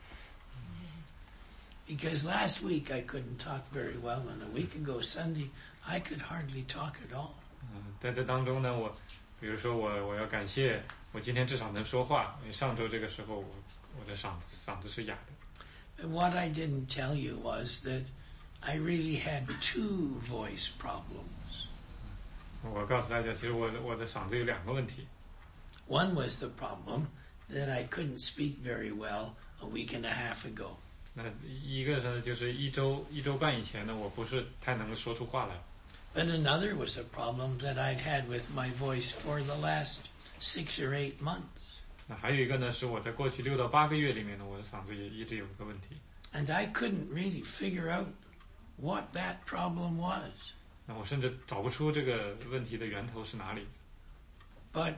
Because last week I couldn't talk very well, and a week ago Sunday I could hardly talk at all. 嗯，在这当中呢，我比如说我我要感谢我今天至少能说话，因为上周这个时候我我的嗓子嗓子是哑的。 And what I didn't tell you was that I really had two voice problems. 我告诉大家，其实我的我的嗓子有两个问题。 One was the problem that I couldn't speak very well a week and a half ago. 那一个呢，就是一周一周半以前呢，我不是太能说出话来。 But another was a problem that I'd had with my voice for the last six or eight months. 那还有一个呢，是我在过去六到八个月里面呢，我的嗓子也一直有一个问题。 And I couldn't really figure out what that problem was. 那我甚至找不出这个问题的源头是哪里。 But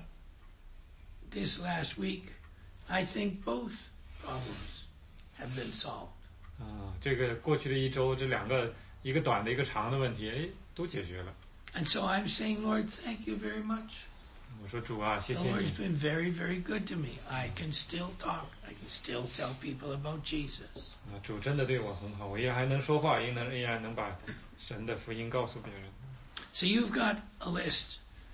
this last week, I think both problems have been solved. 啊，这个过去的一周，这两个一个短的，一个长的问题，哎，都解决了。 And so I'm saying, Lord, thank you very much. 我说主啊，谢 The 谢 Lord's 你， been very, very good to me. I can still talk. I can still tell people about Jesus. 啊，主真的对我很好，我依然还能说话，依然依然能把神的福音告诉别人。 So you've got a list.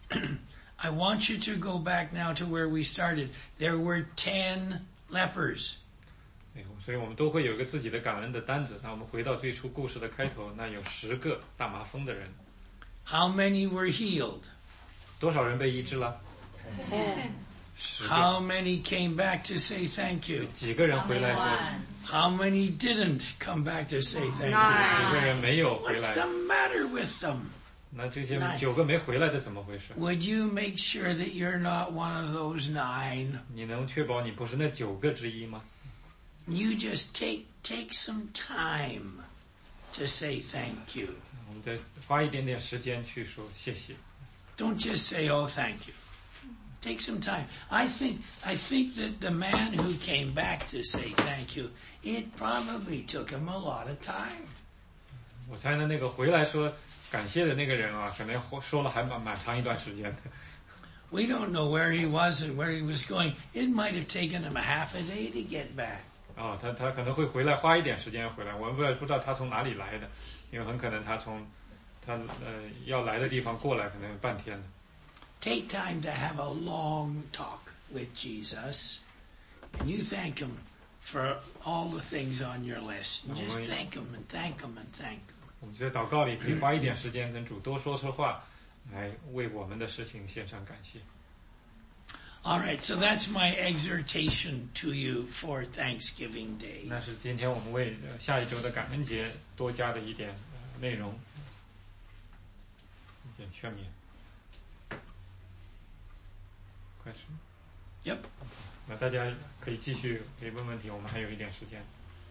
I want you to go back now to where we started. There were ten lepers. 哎，所以我们都会有一个自己的感恩的单子。那我们回到最初故事的开头，那有十个大麻风的人， How many were healed? 多少人被医治了？十个。 How many came back to say thank you? 几个人回来说？ How many didn't come back to say thank 几个人没有 you? 回 What's 来 the？matter with them? 那这些九个没回来的怎么回事？ Would you make sure that you're not one of those nine? 你能确保你不是那九个之一吗？ You just take take some time to say thank you. 我们再花一点点时间去说谢谢。 Don't just say, oh, thank you. Take some time. I think, I think that the man who came back to say thank you, it probably took him a lot of time. 我猜呢，那个回来说感谢的那个人啊，可能说了还蛮蛮长一段时间的。 We don't know where he was and where he was going. It might have taken him a half a day to get back. 啊、他他可能会回来花一点时间回来，我们不知道不知道他从哪里来的，因为很可能他从他呃要来的地方过来，可能有半天了。 Take time to have a long talk with Jesus, and you thank him for all the things on your list. And just thank him and thank him and thank him. 我们在祷告里可以花一点时间跟主多说说话，来为我们的事情献上感谢。 All right, so that's my exhortation to you for Thanksgiving Day. 那是今天我们为呃下一周的感恩节多加的一点、呃、内容，一点劝勉。Question？ Yep. 那大家可以继续可以问问题，我们还有一点时间。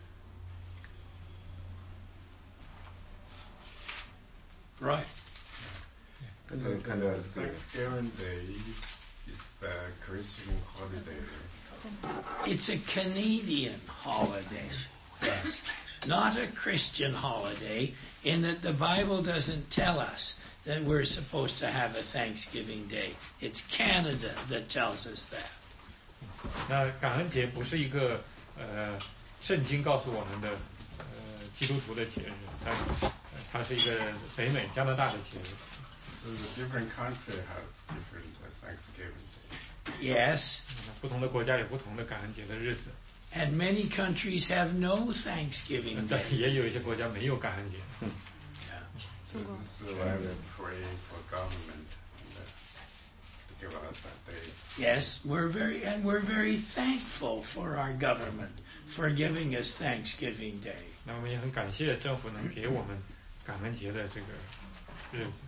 Right. 但是看到这个 Thanksgiving Day is a Christian holiday. It's a Canadian holiday. Yes. Not a Christian holiday, in that the Bible doesn't tell us that we're supposed to have a Thanksgiving Day. It's Canada that tells us that. 那感恩节不是一个呃圣经告诉我们的呃基督徒的节日，它呃它是一个北美加拿大的节日。 So the different country have different uh, Thanksgiving days. Yes. 不同的国家有不同的感恩节的日子。 And many countries have no Thanksgiving 但 Day. 也有一些国家没有感恩节。 So this is why we pray for government and, uh, to give us that day. Yes, we're very, and we're very thankful for our government for giving us Thanksgiving Day. 那我们也很感谢政府能给我们感恩节的这个日子。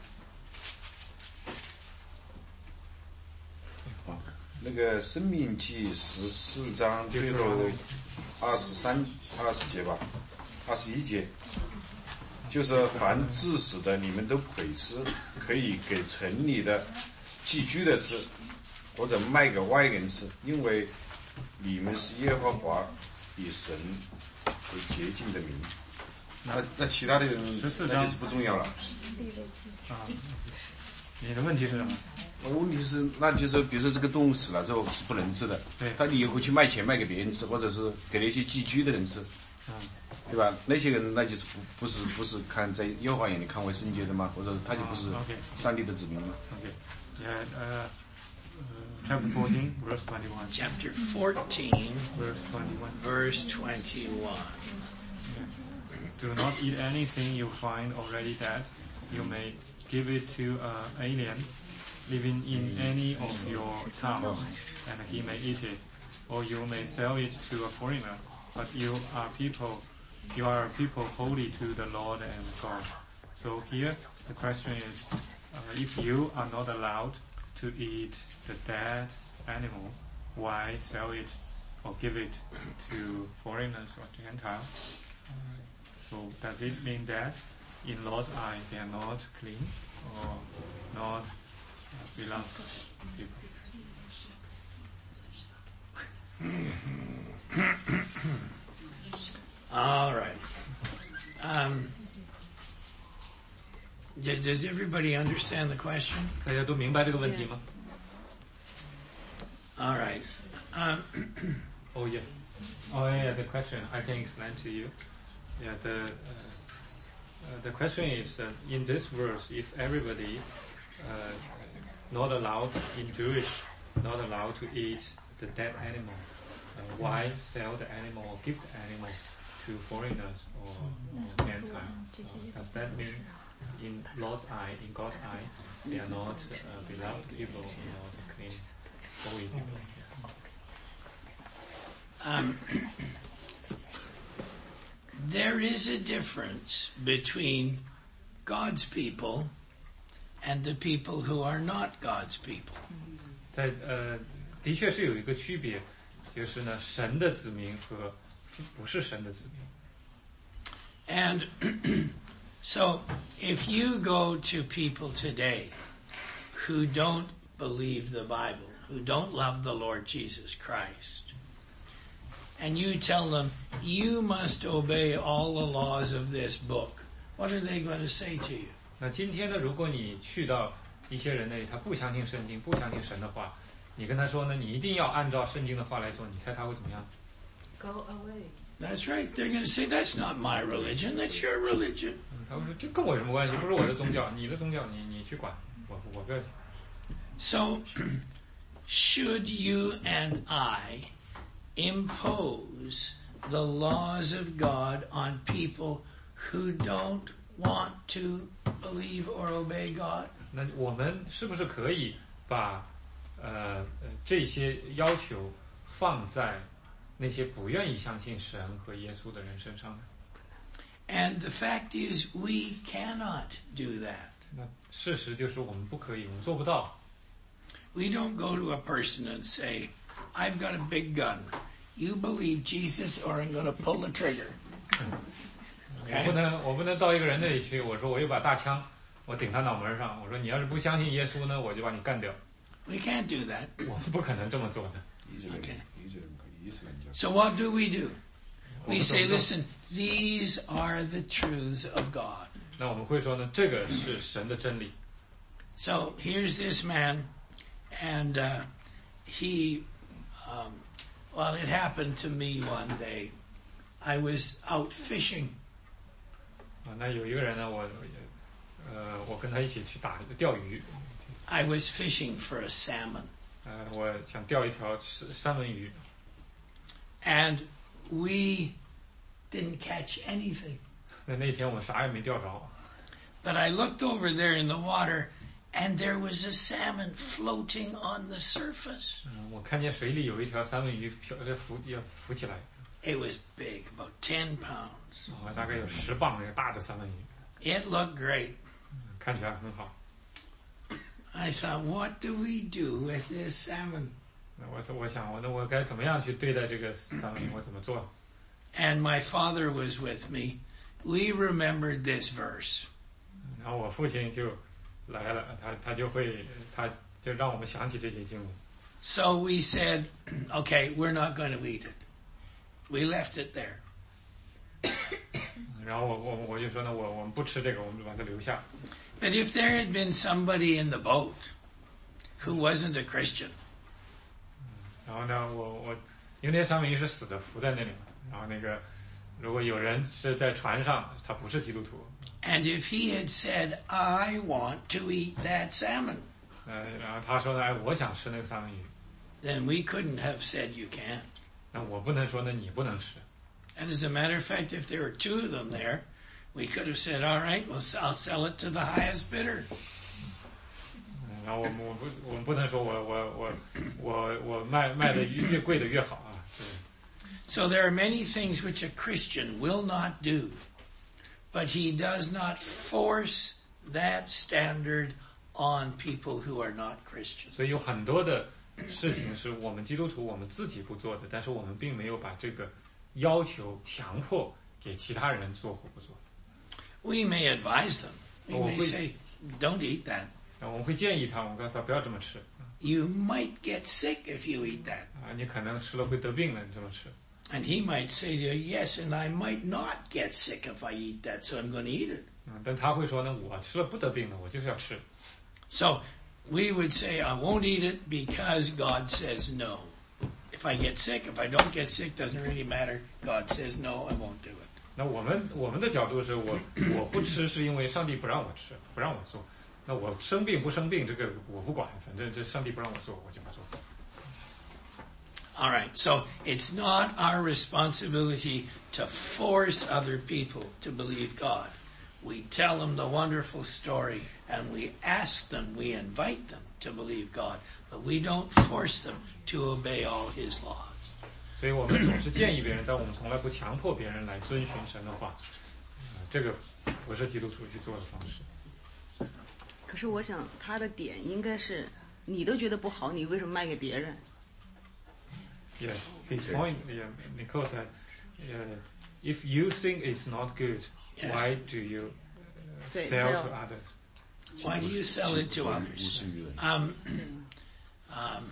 好，那个《申命记》十四章最后二十三、二十节吧，二十一节，就是凡自死的，你们都可以吃，可以给城里的寄居的吃，或者卖给外人吃，因为你们是耶和华以神为洁净的民。那那其他的人那就是不重要了。 啊，你的问题是什么？ 我的问题是，那就是比如说这个动物死了之后是不能吃的， 对， 但你也会去卖钱卖给别人吃，或者是给那些寄居的人吃， 嗯， 对吧？那些人那就是不不是不是看在耶和华眼里看为圣洁的吗？或者他就不是上帝的子民吗 ？OK， yeah， 呃、uh, ，Chapter fourteen, verse twenty-one. Chapter fourteen, verse twenty-one. verse twenty-one. Do not eat anything you find already dead. You may give it to an alien living in any of your towns, and he may eat it, or you may sell it to a foreigner. But you are people, you are people holy to the Lord and God. So here the question is, uh, if you are not allowed to eat the dead animal, why sell it or give it to foreigners or Gentiles? So does it mean that in Lord's eye they are not clean or not uh, beloved people? All right. Um, did, does everybody understand the question? 大家都明白这个问题吗？ All right. Um, Oh yeah. Oh yeah. The question I can explain to you. Yeah. The uh, uh, the question is uh, in this verse, if everybody uh, not allowed in Jewish, not allowed to eat the dead animal, uh, why sell the animal or give the animal to foreigners or, or Gentiles? Uh, does that mean in Lord's eye, in God's eye, they are not uh, beloved people, not clean, holy people? um, there is a difference between God's people and the people who are not God's people. 在呃，的确是有一个区别，就是呢，神的子民和不是神的子民。 And so, if you go to people today who don't believe the Bible, who don't love the Lord Jesus Christ, and you tell them, you must obey all the laws of this book, what are they going to say to you? 那今天呢，如果你去到一些人那里，他不相信圣经，不相信神的话，你跟他说呢，你一定要按照圣经的话来做，你猜他会怎么样？ Go away. That's right. They're going to say, that's not my religion, that's your religion. 嗯，他会说这跟我有什么关系？不是我的宗教，你的宗教，你你去管，我我不要。 So, should you and I impose the laws of God on people who don't want to believe or obey God? 那我们是不是可以把呃呃这些要求放在那些不愿意相信神和耶稣的人身上呢？ And the fact is, we cannot do that. 那事实就是我们不可以，我们做不到。 We don't go to a person and say, I've got a big gun. You believe Jesus or I'm going to pull the trigger. 我不能，我不能到一个人那里去，我说我有把大枪，我顶他脑门上，我说你要是不相信耶稣呢，我就把你干掉。 We can't do that. 我们不可能这么做的。 Okay. So what do we do? We say, listen, these are the truths of God. 那我们会说呢，这个是神的真理。 So here's this man, and uh, he, um, well, it happened to me one day. I was out fishing, 啊，那有一个人呢，我呃，我跟他一起去打钓鱼。 I was fishing for a salmon. 呃，我想钓一条三文鱼。 And we didn't catch anything. 那那天我啥也没钓着。 But I looked over there in the water, and there was a salmon floating on the surface. 嗯，我看见水里有一条三文鱼漂浮要浮起来。 It was big, about ten pounds. 啊，大概有十磅那个大的三文鱼。 It looked great. 看起来很好。 I thought, what do we do with this salmon? 我我想我那我该怎么样去对待这个三文鱼？我怎么做 ？And my father was with me. We remembered this verse. 然后我父亲就来了，他他就会他就让我们想起这节经文。 So we said, okay, we're not going to eat it. We left it there. 然后我我我就说呢，我我们不吃这个，我们就把它留下。 But if there had been somebody in the boat who wasn't a Christian, 然后呢，我我因为那些三文鱼是死的，浮在那里嘛。然后那个，如果有人是在船上，他不是基督徒。 And if he had said, "I want to eat that salmon," 呃，然后他说呢，哎，我想吃那个三文鱼。 Then we couldn't have said you can. 那我不能说，那你不能吃。 And as a matter of fact, if there were two of them there, we could have said, "All right, well, I'll sell it to the highest bidder." 然后我们我不我们不能说我我我我我卖卖的越贵的越好啊。 So there are many things which a Christian will not do, but he does not force that standard on people who are not Christians. 所以有很多的事情是我们基督徒我们自己不做的，但是我们并没有把这个要求强迫给其他人做或不做。 We may advise them. We may say, "Don't eat that." 我们会建议他，我们告诉他不要这么吃。 You might get sick if you eat that. 啊，你可能吃了会得病的，你这么吃。 And he might say to you, "Yes, and I might not get sick if I eat that, so I'm going to eat it." 嗯，但他会说呢，我吃了不得病的，我就是要吃。 So we would say, "I won't eat it because God says no." If I get sick, if I don't get sick, doesn't really matter. God says no, I won't do it. 那我们我们的角度是我我不吃是因为上帝不让我吃，不让我做。那我生病不生病这个我不管，反正这上帝不让我做，我就不做。 All right, so it's not our responsibility to force other people to believe God. We tell them the wonderful story and we ask them, we invite them to believe God, but we don't force them to obey all His laws. 所以我们总是建议别人，但我们从来不强迫别人来遵循神的话。呃、这个不是基督徒去做的方式。 可是我想他的点应该是，你都觉得不好，你为什么卖给别人？ Yeah, his point. Yeah, Nicole said, uh, if you think it's not good, Yeah. why do you uh, Say- sell sell. to others? Why do you sell it to others? Um, um,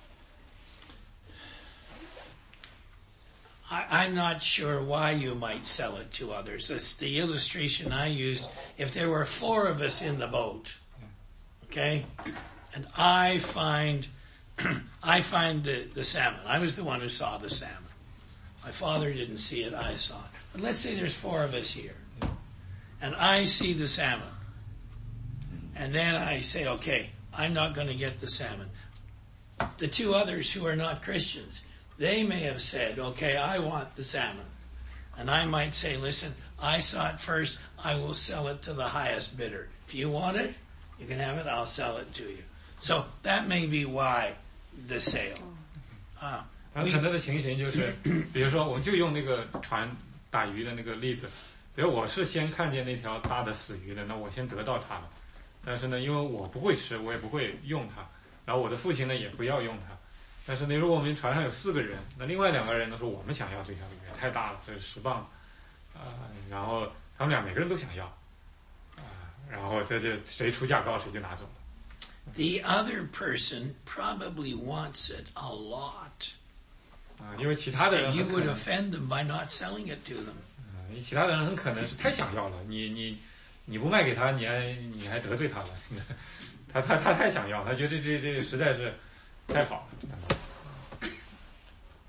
I, I'm not sure why you might sell it to others. That's the illustration I used. If there were four of us in the boat, okay, and I find, I find the, the salmon. I was the one who saw the salmon. My father didn't see it, I saw it. But let's say there's four of us here, and I see the salmon. And then I say, okay, I'm not going to get the salmon. The two others who are not Christians, they may have said, okay, I want the salmon. And I might say, listen, I saw it first. I will sell it to the highest bidder. If you want it, you can have it. I'll sell it to you. So that may be why the sale. Uh, 然后很多的情形就是，比如说，我就用那个船打鱼的那个例子，比如我是先看见那条大的死鱼的，那我先得到它了。但是呢，因为我不会吃，我也不会用它，然后我的父亲呢也不要用它。但是呢，如果我们船上有四个人，那另外两个人呢说我们想要这条鱼，太大了，这是十磅，啊、呃，然后他们俩每个人都想要，啊、呃，然后这就谁出价高谁就拿走了。 The other person probably wants it a lot. 啊、呃，因为其他的人 You 很可 would 能， offend them by not selling it to them. 呃，其他的人很可能是太想要了，你你。你不卖给他，你还你还得罪他了，他他他太想要，他觉得这这这实在是太好了。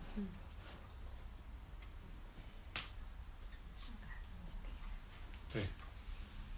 对。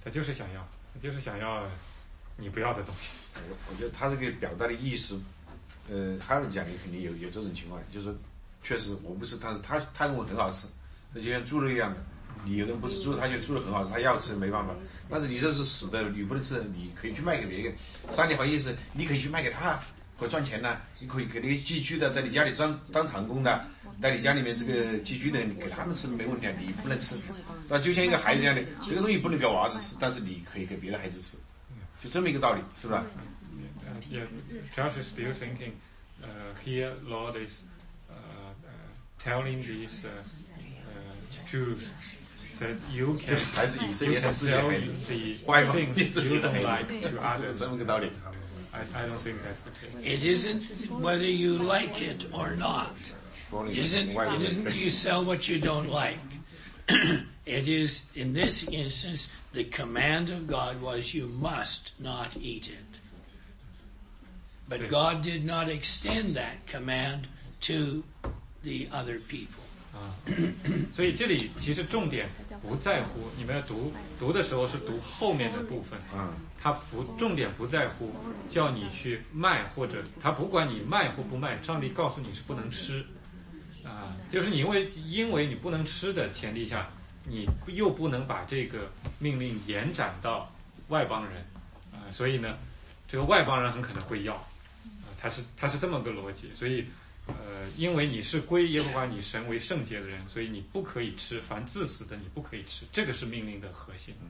他就是想要，他就是想要你不要的东西。 我我觉得他这个表达的意思，呃，哈人讲的肯定有有这种情况，就是确实我不吃，但是他他认为很好吃，那就像猪肉一样的，你有人不吃猪肉，他觉得猪肉很好吃，他要吃没办法。但是你这是死的，你不能吃的，你可以去卖给别人。上帝好意思，你可以去卖给他，可以赚钱呢。你可以给那个寄居的，在你家里当当长工的，在你家里面这个寄居的，你给他们吃没问题，你不能吃。那就像一个孩子一样的，这个东西不能给娃子吃，但是你可以给别的孩子吃，就这么一个道理，是不是？ Yeah, Josh is still thinking. Uh, here, Lord is uh, uh, telling these uh, uh, Jews that you can, you can sell the things you don't like to others. I, I don't think that's the case. It isn't whether you like it or not. It isn't, it isn't you sell what you don't like. It is, in this instance, the command of God was you must not eat it. But God did not extend that command to the other people. 啊，所以这里其实重点不在乎，你们要读读的时候是读后面的部分，嗯，他不重点不在乎叫你去卖或者他不管你卖或不卖，上帝告诉你是不能吃，啊，就是你因为因为你不能吃的前提下，你又不能把这个命令延展到外邦人，啊，所以呢，这个外邦人很可能会要，啊，他是他是这么个逻辑，所以。 呃，因为你是归耶和华你神为圣洁的人，所以你不可以吃，凡自死的你不可以吃，这个是命令的核心。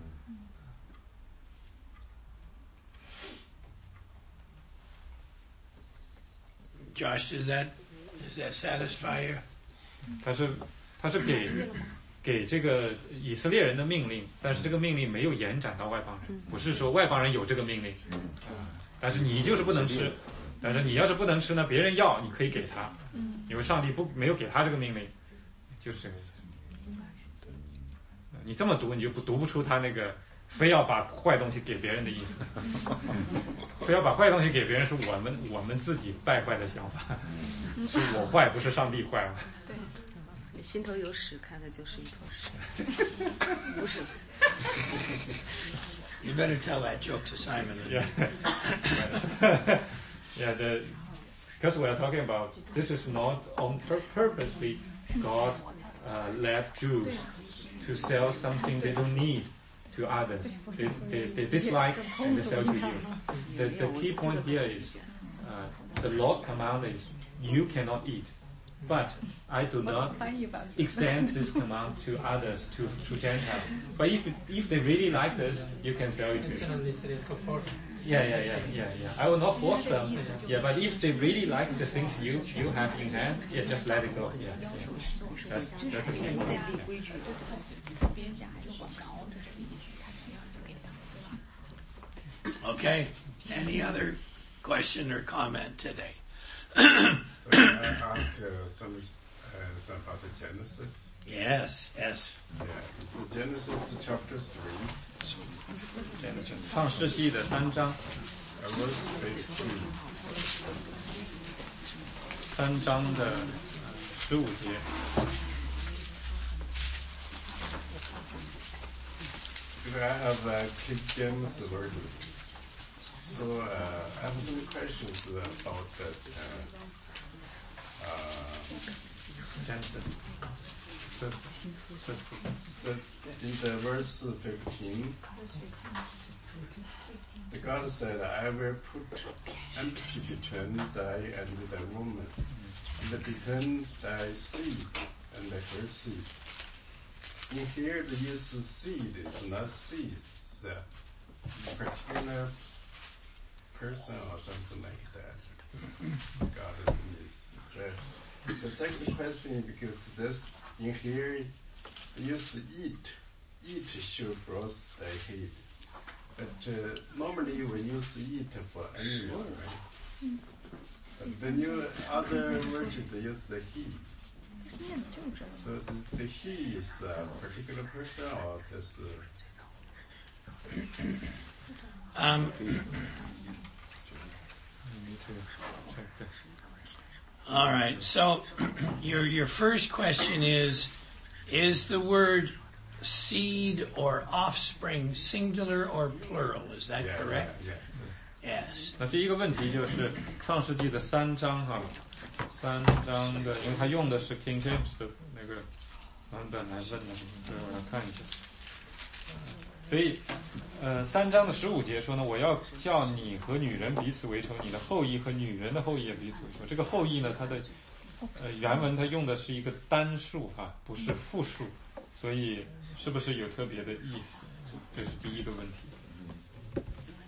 Josh, does that does that satisfy you? 他是他是给给这个以色列人的命令，但是这个命令没有延展到外邦人，不是说外邦人有这个命令，啊，但是你就是不能吃。 但是你要是不能吃呢，别人要你可以给他，因为上帝不没有给他这个命令，就是这个意思。你这么读，你就不读不出他那个非要把坏东西给别人的意思，非要把坏东西给别人是我们我们自己败坏的想法，是我坏，不是上帝坏。 对，心头有屎，看的就是一坨屎，不是。 You better tell that joke to Simon. Yeah. Yeah, the, because we are talking about this is not on pur- purposely God uh, led Jews to sell something they don't need to others. They, they, they dislike and they sell to you. The, the key point here is uh, the Lord's command is you cannot eat. But I do not extend this command to others, to, to Gentiles. But if if they really like this, you can sell it to them. Yeah, yeah, yeah, yeah, yeah. I will not force them. Yeah, but if they really like the things you you have in hand, yeah, just let it go. Yeah, yeah. That's that's the key. Yeah. Okay. Any other question or comment today? I ask uh, some uh, about the Genesis. Yes, yes. Yeah, it's Genesis chapter three. 创世纪的三章， verse fifteen. 三章的十五节。 Because I have uh, King James versions, so uh, I have some questions about that. Uh, uh, the, in the verse fifteen, the God said, I will put enmity between thy and the woman, and between thy seed and her seed. In here, the use of seed is not seeds, it's a particular person or something like that. God is there. The second question is because this in here, the use eat. Eat should cross the head. But uh, normally we use eat for animal, right? But the new other version, they use the he. So the, the he is a particular person or just... Uh, Um, all right. So your your first question is, is the word seed or offspring, singular or plural. Is that Yeah, correct? yeah, yeah. Yes. 那第一个问题就是创世纪的三章哈，三章的，因为他用的是 King James 的那个版本来问的，所以我来看一下。所以，呃，三章的十五节说呢，我要叫你和女人彼此为仇，你的后裔和女人的后裔也彼此为仇。这个后裔呢，它的呃原文它用的是一个单数哈，不是复数，所以是不是有特别的意思？这是第一个问题。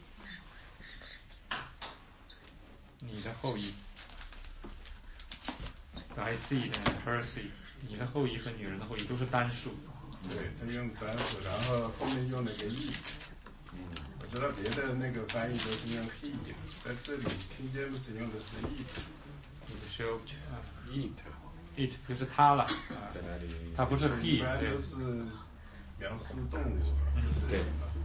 你的后裔 ，thy seed and her seed， 你的后裔和女人的后裔都是单数。 对，他用单数，然后后面用了个 e。嗯，我知道别的那个翻译都是用 he， 在这里 King James 用的是 it。 是有啊 eat， ，it 就是它了啊， 在那里， 它不是 he， 一般对都是描述动物， 嗯对。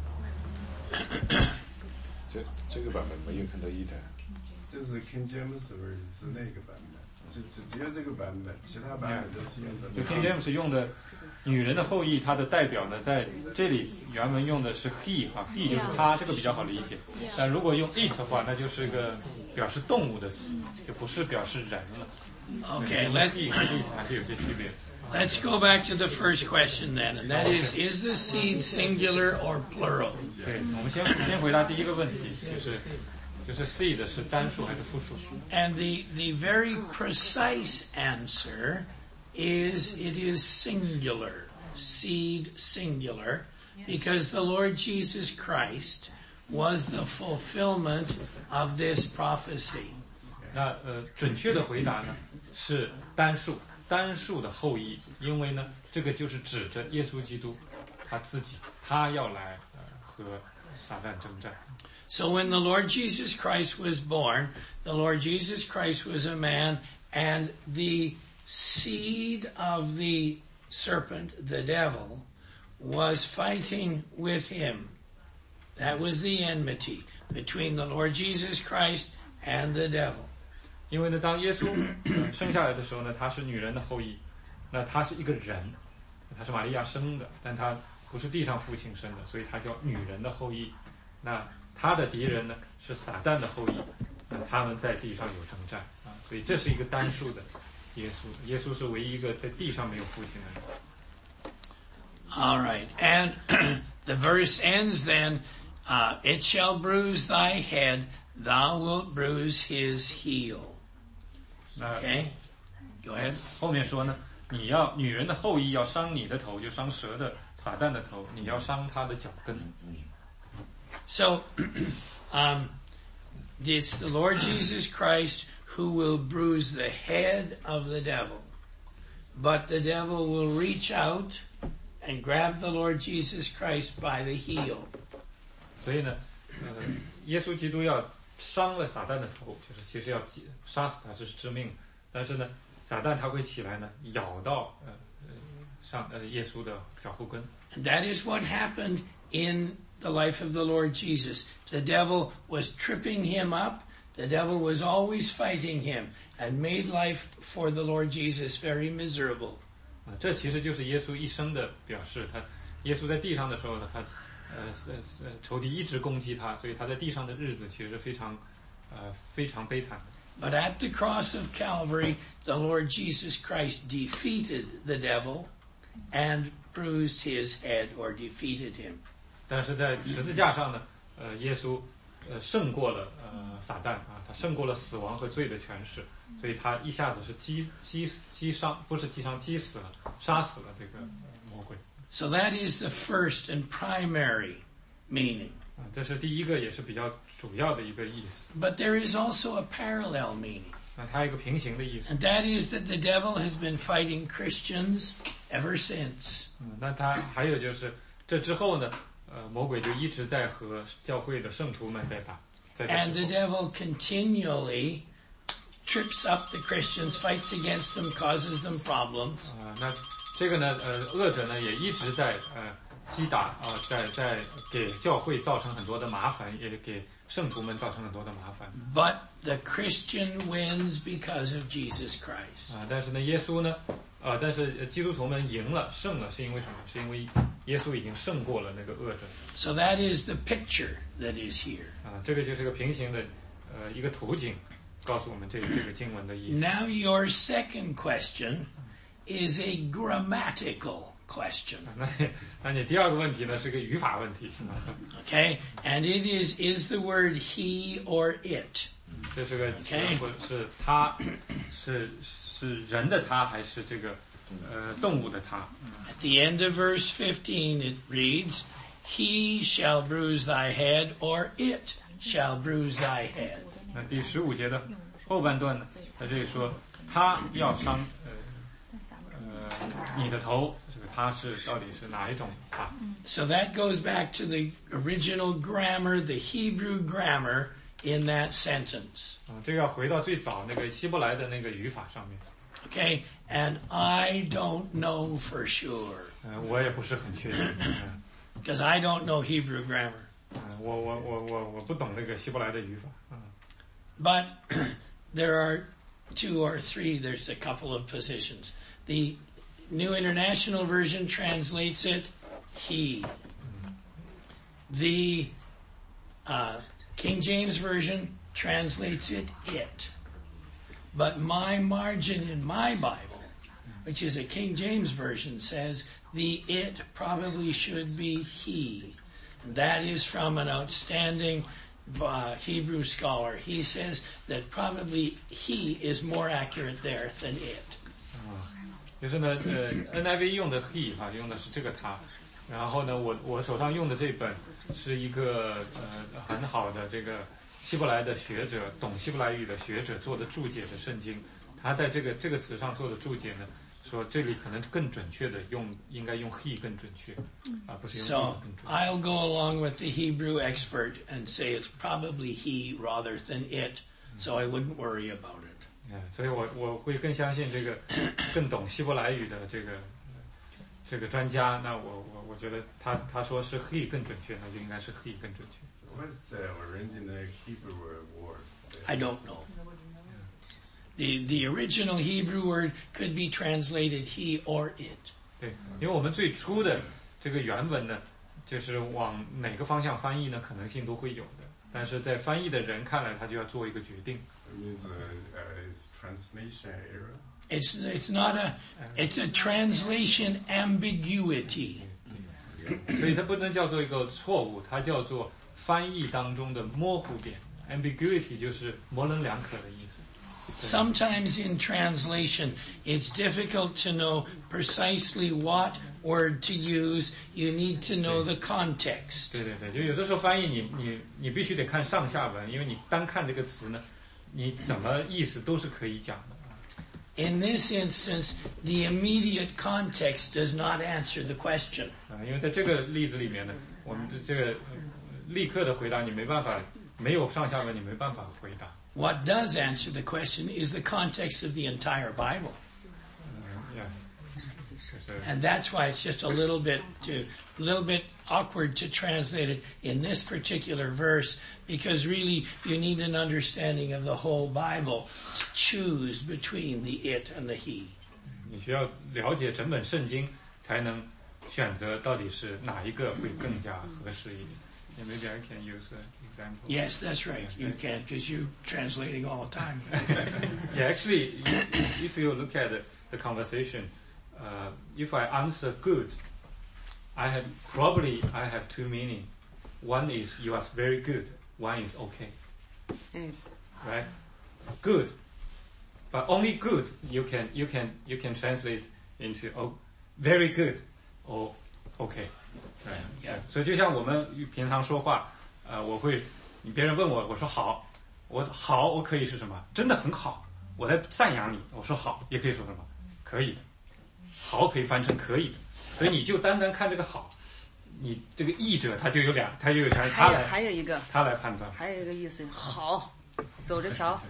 这这个版本没有看到 eat， 这是 King James version 是那个版本，只只只有这个版本，其他版本都是用的。 就 King James 用的女人的后裔，它的代表呢，在这里原文用的是 he 啊 ，he 就是它，这个比较好理解。但如果用 it 的话，那就是一个表示动物的词，就不是表示人了。 Okay, let, he 和 it 还是有些区别。 let's go back to the first question then, and that is, is the seed singular or plural? 对，我们先先回答第一个问题，就是就是 seed 是单数还是复数？ And the, the very precise answer is it is singular, seed singular, because the Lord Jesus Christ was the fulfillment of this prophecy. 那呃，准确的回答呢是单数，单数的后裔，因为呢，这个就是指着耶稣基督他自己，他要来呃和撒旦征战。 So when the Lord Jesus Christ was born, the Lord Jesus Christ was a man, and the seed of the serpent, the devil, was fighting with him. That was the enmity between the Lord Jesus Christ and the devil. 因为呢，当耶稣、呃、生下来的时候呢，他是女人的后裔，那他是一个人，他是玛利亚生的，但他不是地上父亲生的，所以他叫女人的后裔。那他的敌人呢是撒旦的后裔，那他们在地上有征战啊，所以这是一个单数的耶稣，耶稣是唯一一个在地上没有父亲的人。 All right. And the verse ends then, uh, it shall bruise thy head, thou wilt bruise his heel. 那 Okay? Go ahead. 后面说呢，你要女人的后裔要伤你的头，就伤蛇的撒旦的头，你要伤他的脚跟。 So, um, it's the Lord Jesus Christ who will bruise the head of the devil. But the devil will reach out and grab the Lord Jesus Christ by the heel. 所以呢，呃，耶稣基督要伤了撒旦的头，就是其实要杀死他，这是致命。但是呢，撒旦他会起来呢，咬到呃呃上呃耶稣的脚后跟。 And that is what happened in the life of the Lord Jesus. The devil was tripping him up. The devil was always fighting him and made life for the Lord Jesus very miserable. 啊，这其实就是耶稣一生的表示。他耶稣在地上的时候呢，他呃呃仇敌一直攻击他，所以他在地上的日子其实非常呃非常悲惨。 But at the cross of Calvary, the Lord Jesus Christ defeated the devil and bruised his head or defeated him. 但是在十字架上呢，呃，耶稣呃胜过了呃撒旦啊，他胜过了死亡和罪的权势，所以他一下子是击击击伤，不是击伤，击死了，杀死了这个、呃、魔鬼。 So that is the first and primary meaning. 啊，这是第一个，也是比较主要的一个意思。 But there is also a parallel meaning. 那它有一个平行的意思。 And that is that the devil has been fighting Christians ever since. 嗯，那它还有就是这之后呢，呃，魔鬼就一直在和教会的圣徒们在打，在这 And the 之后 devil continually trips up the Christians, fights against them, causes them problems. 啊、那这个呢，呃，恶者呢也一直在呃击打啊、在在给教会造成很多的麻烦，也给圣徒们造成很多的麻烦。 But the Christian wins because of Jesus Christ. 啊、但是呢，耶稣呢， 啊、呃，但是呃基督徒们赢了，胜了，是因为什么？是因为耶稣已经胜过了那个恶者。 So that is the picture that is here. 啊，这个就是个平行的，呃，一个图景，告诉我们这这个经文的意思。 Now your second question is a grammatical question. 那那你第二个问题呢，是个语法问题。 Okay, and it is is the word he or it. 这是个词汇，是他，是是人的他，还是这个呃动物的他？ At the end of verse fifteen, it reads, "He shall bruise thy head," or "It shall bruise thy head." 那第十五节的后半段呢，在这里说他要伤呃呃你的头，这个他是到底是哪一种他？ So that goes back to the original grammar, the Hebrew grammar in that sentence. 啊，这个要回到最早那个希伯来的那个语法上面。 Okay, and I don't know for sure 呃，我也不是很确定。嗯 because I don't know Hebrew grammar. 嗯，我我我我我不懂那个希伯来的语法。嗯 But there are two or three, there's a couple of positions. The New International Version translates it, he. The uh, King James Version translates it, it. But my margin in my Bible, which is a King James Version, says the it probably should be he. And that is from an outstanding uh, Hebrew scholar. He says that probably he is more accurate there than it. 就是呢，呃 ，N I V 用的 he 啊，用的是这个他。然后呢，我我手上用的这本是一个呃很好的这个希伯来的学者，懂希伯来语的学者做的注解的圣经。他在这个这个词上做的注解呢，说这里可能更准确的用应该用 he 更准确，而不是用 he So 更准确。 I'll go along with the Hebrew expert and say it's probably he rather than it, so I wouldn't worry about it. 嗯，所以我我会更相信这个更懂希伯来语的这个这个专家。那我我我觉得他他说是 he 更准确，那就应该是 he 更准确。 What's the original Hebrew word? I don't know. The the original Hebrew word could be translated he or it. 对，因为我们最初的这个原文呢，就是往哪个方向翻译呢，可能性都会有的。但是在翻译的人看来，他就要做一个决定。 It means uh, uh, it's translation error. It's it's not a it's a translation ambiguity. 所以它不能叫做一个错误，它叫做翻译当中的模糊点。ambiguity 就是模棱两可的意思。 Sometimes in translation, it's difficult to know precisely what word to use. You need to know the context. 对对对，就有的时候翻译你你你必须得看上下文，因为你单看这个词呢，你怎么意思都是可以讲的。 In this instance, the immediate context does not answer the question. 啊，因为在这个例子里面呢，我们的这个呃立刻的回答你没办法，没有上下文你没办法回答。 What does answer the question is the context of the entire Bible. 嗯 ，yeah， 就是 And that's why it's just a little bit to a little bit awkward to translate it in this particular verse, because really you need an understanding of the whole Bible to choose between the it and the he. 你需要了解整本圣经，才能选择到底是哪一个会更加合适一点。Yeah, maybe I can use an example. Yes, that's right. You can, because you're translating all the time. Yeah, actually, if you look at the conversation, uh, if I answer good, I have probably I have two meaning. One is you are very good. One is okay, Yes. right? Good, but only good you can you can you can translate into oh, very good or okay. Right. Yeah. 所以就像我们平常说话，呃，我会，你别人问我，我说好，我好，我可以是什么？真的很好，我在赞扬你，我说好，也可以说什么？可以的，好可以翻成可以的，所以你就单单看这个好，你这个译者他就有两，他就有两，他还有来还有一个， 他来判断。 还有一个意思，好，走着瞧。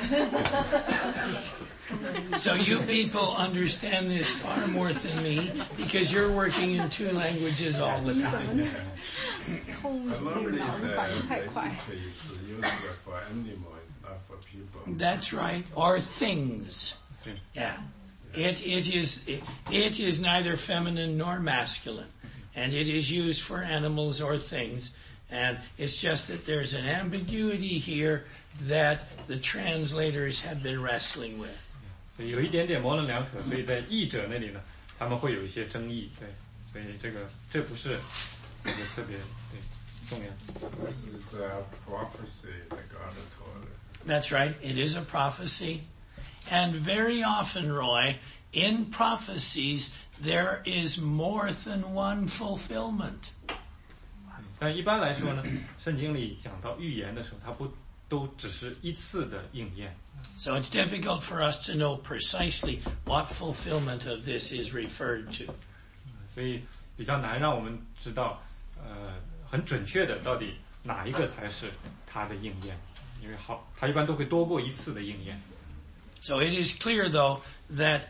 So you people understand this far more than me, because you're working in two languages all the time. But normally the, the it is used for animals, not for people. That's right. Or things. Yeah. Yeah. It, it is, it, it is neither feminine nor masculine. And it is used for animals or things. And it's just that there's an ambiguity here that the translators have been wrestling with. 所以有一点点模棱两可，所以在译者那里呢，他们会有一些争议，对，所以这个这不是这个特别对重要。 This is a prophecy that God told us. That's right. It is a prophecy. And very often, Roy, in prophecies, there is more than one fulfillment. 但一般来说呢，圣经里讲到预言的时候，它不都只是一次的应验。 So it's difficult for us to know precisely what fulfillment of this is referred to. 所以比较难让我们知道，呃，很准确的到底哪一个才是它的应验，因为好，它一般都会多过一次的应验。 So it is clear, though, that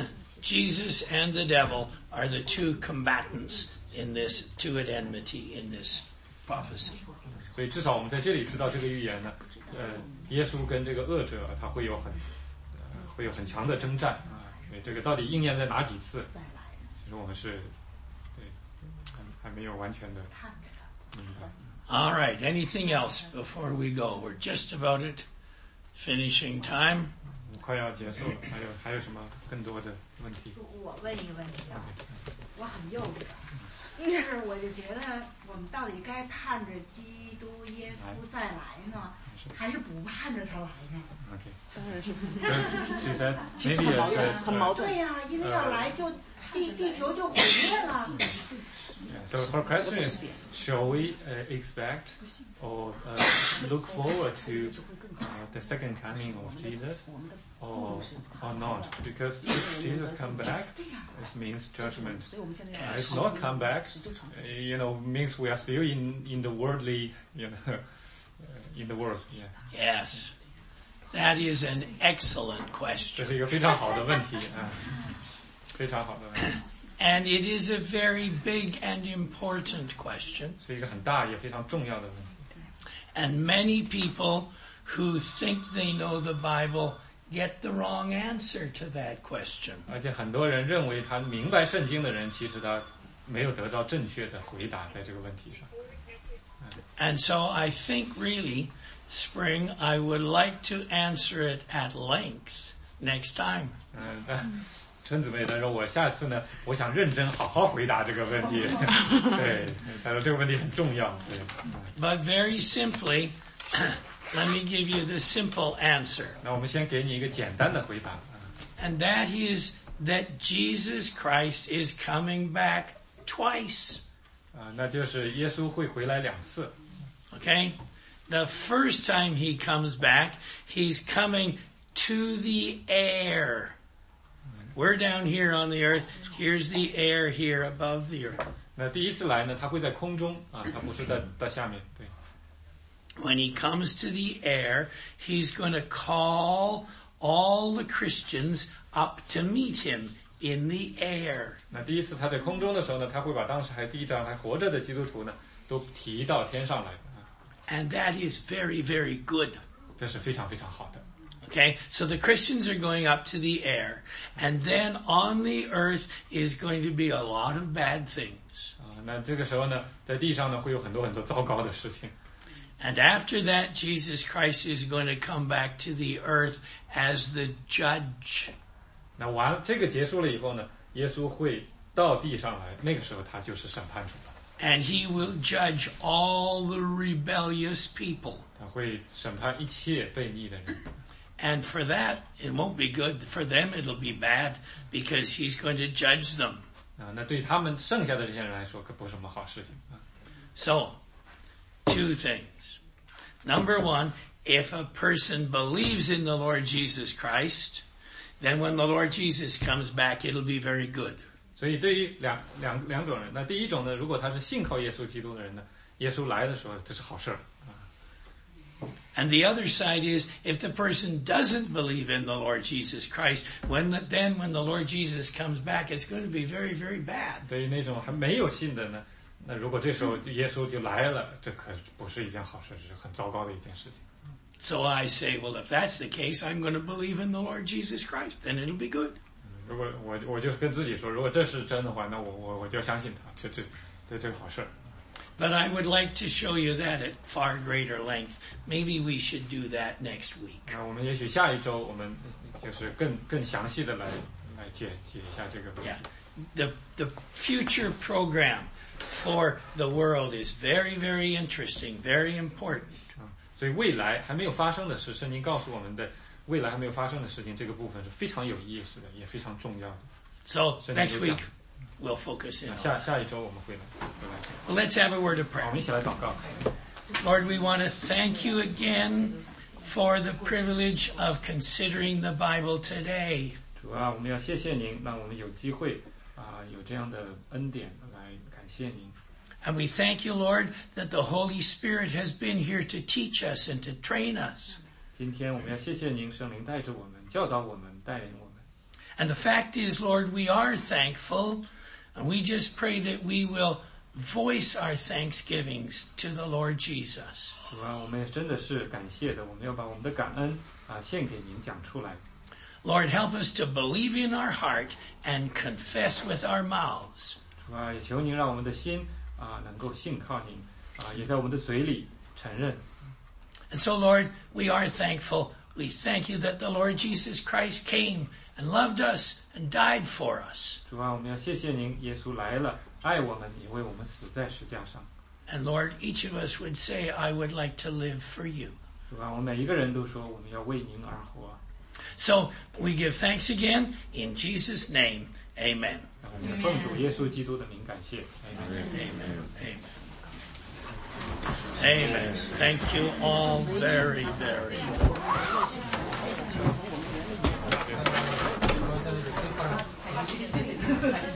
Jesus and the devil are the two combatants in this, two at enmity in this prophecy. 所以至少我们在这里知道这个预言呢，呃，耶稣跟这个恶者他会有很，呃，会有很强的征战啊。所以这个到底应验在哪几次，其实我们是，对，还还没有完全的明白。 All right. Anything else before we go? We're just about at finishing time. 快要结束了，还有还有什么更多的问题？ 我问一个问题啊，我很幼稚，就是我就觉得我们到底该盼着基督耶稣再来呢，还是不盼着他来呢 ？OK， 当然是， 其实其实很矛盾，很矛盾。 对呀、啊，因为要来就地地球就毁灭了。 Yeah, so her question is, shall we uh, expect or uh, look forward to uh, the second coming of Jesus or, or not? Because if Jesus come back, this means judgment. Uh, if not come back, uh, you know, means we are still in, in the worldly, you know, uh, in the world. Yeah. Yes. That is an excellent 这 question. 是一个非常好的问题啊，非常好的问题。 And it is a very big and important question. 是一个很大也非常重要的问题。 And many people who think they know the Bible get the wrong answer to that question. 而且很多人认为他明白圣经的人，其实他没有得到正确的回答在这个问题上。 And so I think really, Spring, I would like to answer it at length next time. 嗯，但春姊妹她说我下次呢，我想认真好好回答这个问题。对，她说这个问题很重要。对。 But very simply, let me give you the simple answer. 那我们先给你一个简单的回答。 And that is that Jesus Christ is coming back twice. 啊，那就是耶稣会回来两次。 Okay? The first time he comes back, he's coming to the air. We're down here on the earth. Here's the air here above the earth. 那第一次来呢，他会在空中啊，他不是在在下面。对。 When he comes to the air, he's going to call all the Christians up to meet him in the air. 那第一次他在空中的时候呢，他会把当时还地上还活着的基督徒呢，都提到天上来。 And that is very, very good. 这是非常非常好的。 Okay, so the Christians are going up to the air, and then on the earth is going to be a lot of bad things. 啊，那这个时候呢，在地上呢会有很多很多糟糕的事情。 And after that, Jesus Christ is going to come back to the earth as the judge. 那完这个结束了以后呢，耶稣会到地上来，那个时候他就是审判主了。 And he will judge all the rebellious people. 他会审判一切悖逆的人。 And for that, it won't be good. For them, it'll be bad because he's going to judge them. 啊，那对他们剩下的这些人来说，可不是什么好事情啊。 So, two things. Number one, if a person believes in the Lord Jesus Christ, then when the Lord Jesus comes back, it'll be very good. 所以对于两两两种人，那第一种呢，如果他是信靠耶稣基督的人呢，耶稣来的时候，这是好事儿。 And the other side is, if the person doesn't believe in the Lord Jesus Christ, when the, then when the Lord Jesus comes back, it's going to be very, very bad. 对于那种还没有信的呢，那如果这时候耶稣就来了，这可不是一件好事，这是很糟糕的一件事情。 So I say, well, if that's the case, I'm going to believe in the Lord Jesus Christ, then it'll be good. 如果我我就跟自己说，如果这是真的话，那我我我就相信他，这这这这个好事儿。 But I would like to show you that at far greater length. Maybe we should do that next week. 那我们也许下一周我们就是更更详细的来来解解一下这个问题。 Yeah. The the future program for the world is very, very interesting, very important. 所以未来还没有发生的事，圣经告诉我们的未来还没有发生的事情，这个部分是非常有意思的，也非常重要的。 So next week we'll focus in. 下下一周我们会来会来。 Well, let's have a word of 好，我 prayer. 们一起来祷告。 Lord, we want to thank you again for the privilege of considering the Bible today. 主啊，我们要谢谢您，让我们有机会啊、有这样的恩典来感谢您。 And we thank you, Lord, that the Holy Spirit has been here to teach us and to train us. 今天我们要谢谢您，圣灵带着我们，教导我们，带领我们。 And the fact is, Lord, we are thankful, and we just pray that we will voice our thanksgivings to the Lord Jesus. 主啊，我们也真的是感谢的，我们要把我们的感恩啊、献给您，讲出来。 Lord, help us to believe in our heart and confess with our mouths. 主啊，也求您让我们的心啊、能够信靠您啊、也在我们的嘴里承认。 And so, Lord, we are thankful. We thank you that the Lord Jesus Christ came and loved us and died for us. 主啊，我们要谢谢您，耶稣来了，爱我们，也为我们死在石架上。 And Lord, each of us would say, I would like to live for you. 主啊，我们每一个人都说我们要为您而活。 So we give thanks again in Jesus' name. Amen. 让我们奉主耶稣基督的名感谢。Amen. Amen. Amen. Amen. Thank you all very, very much.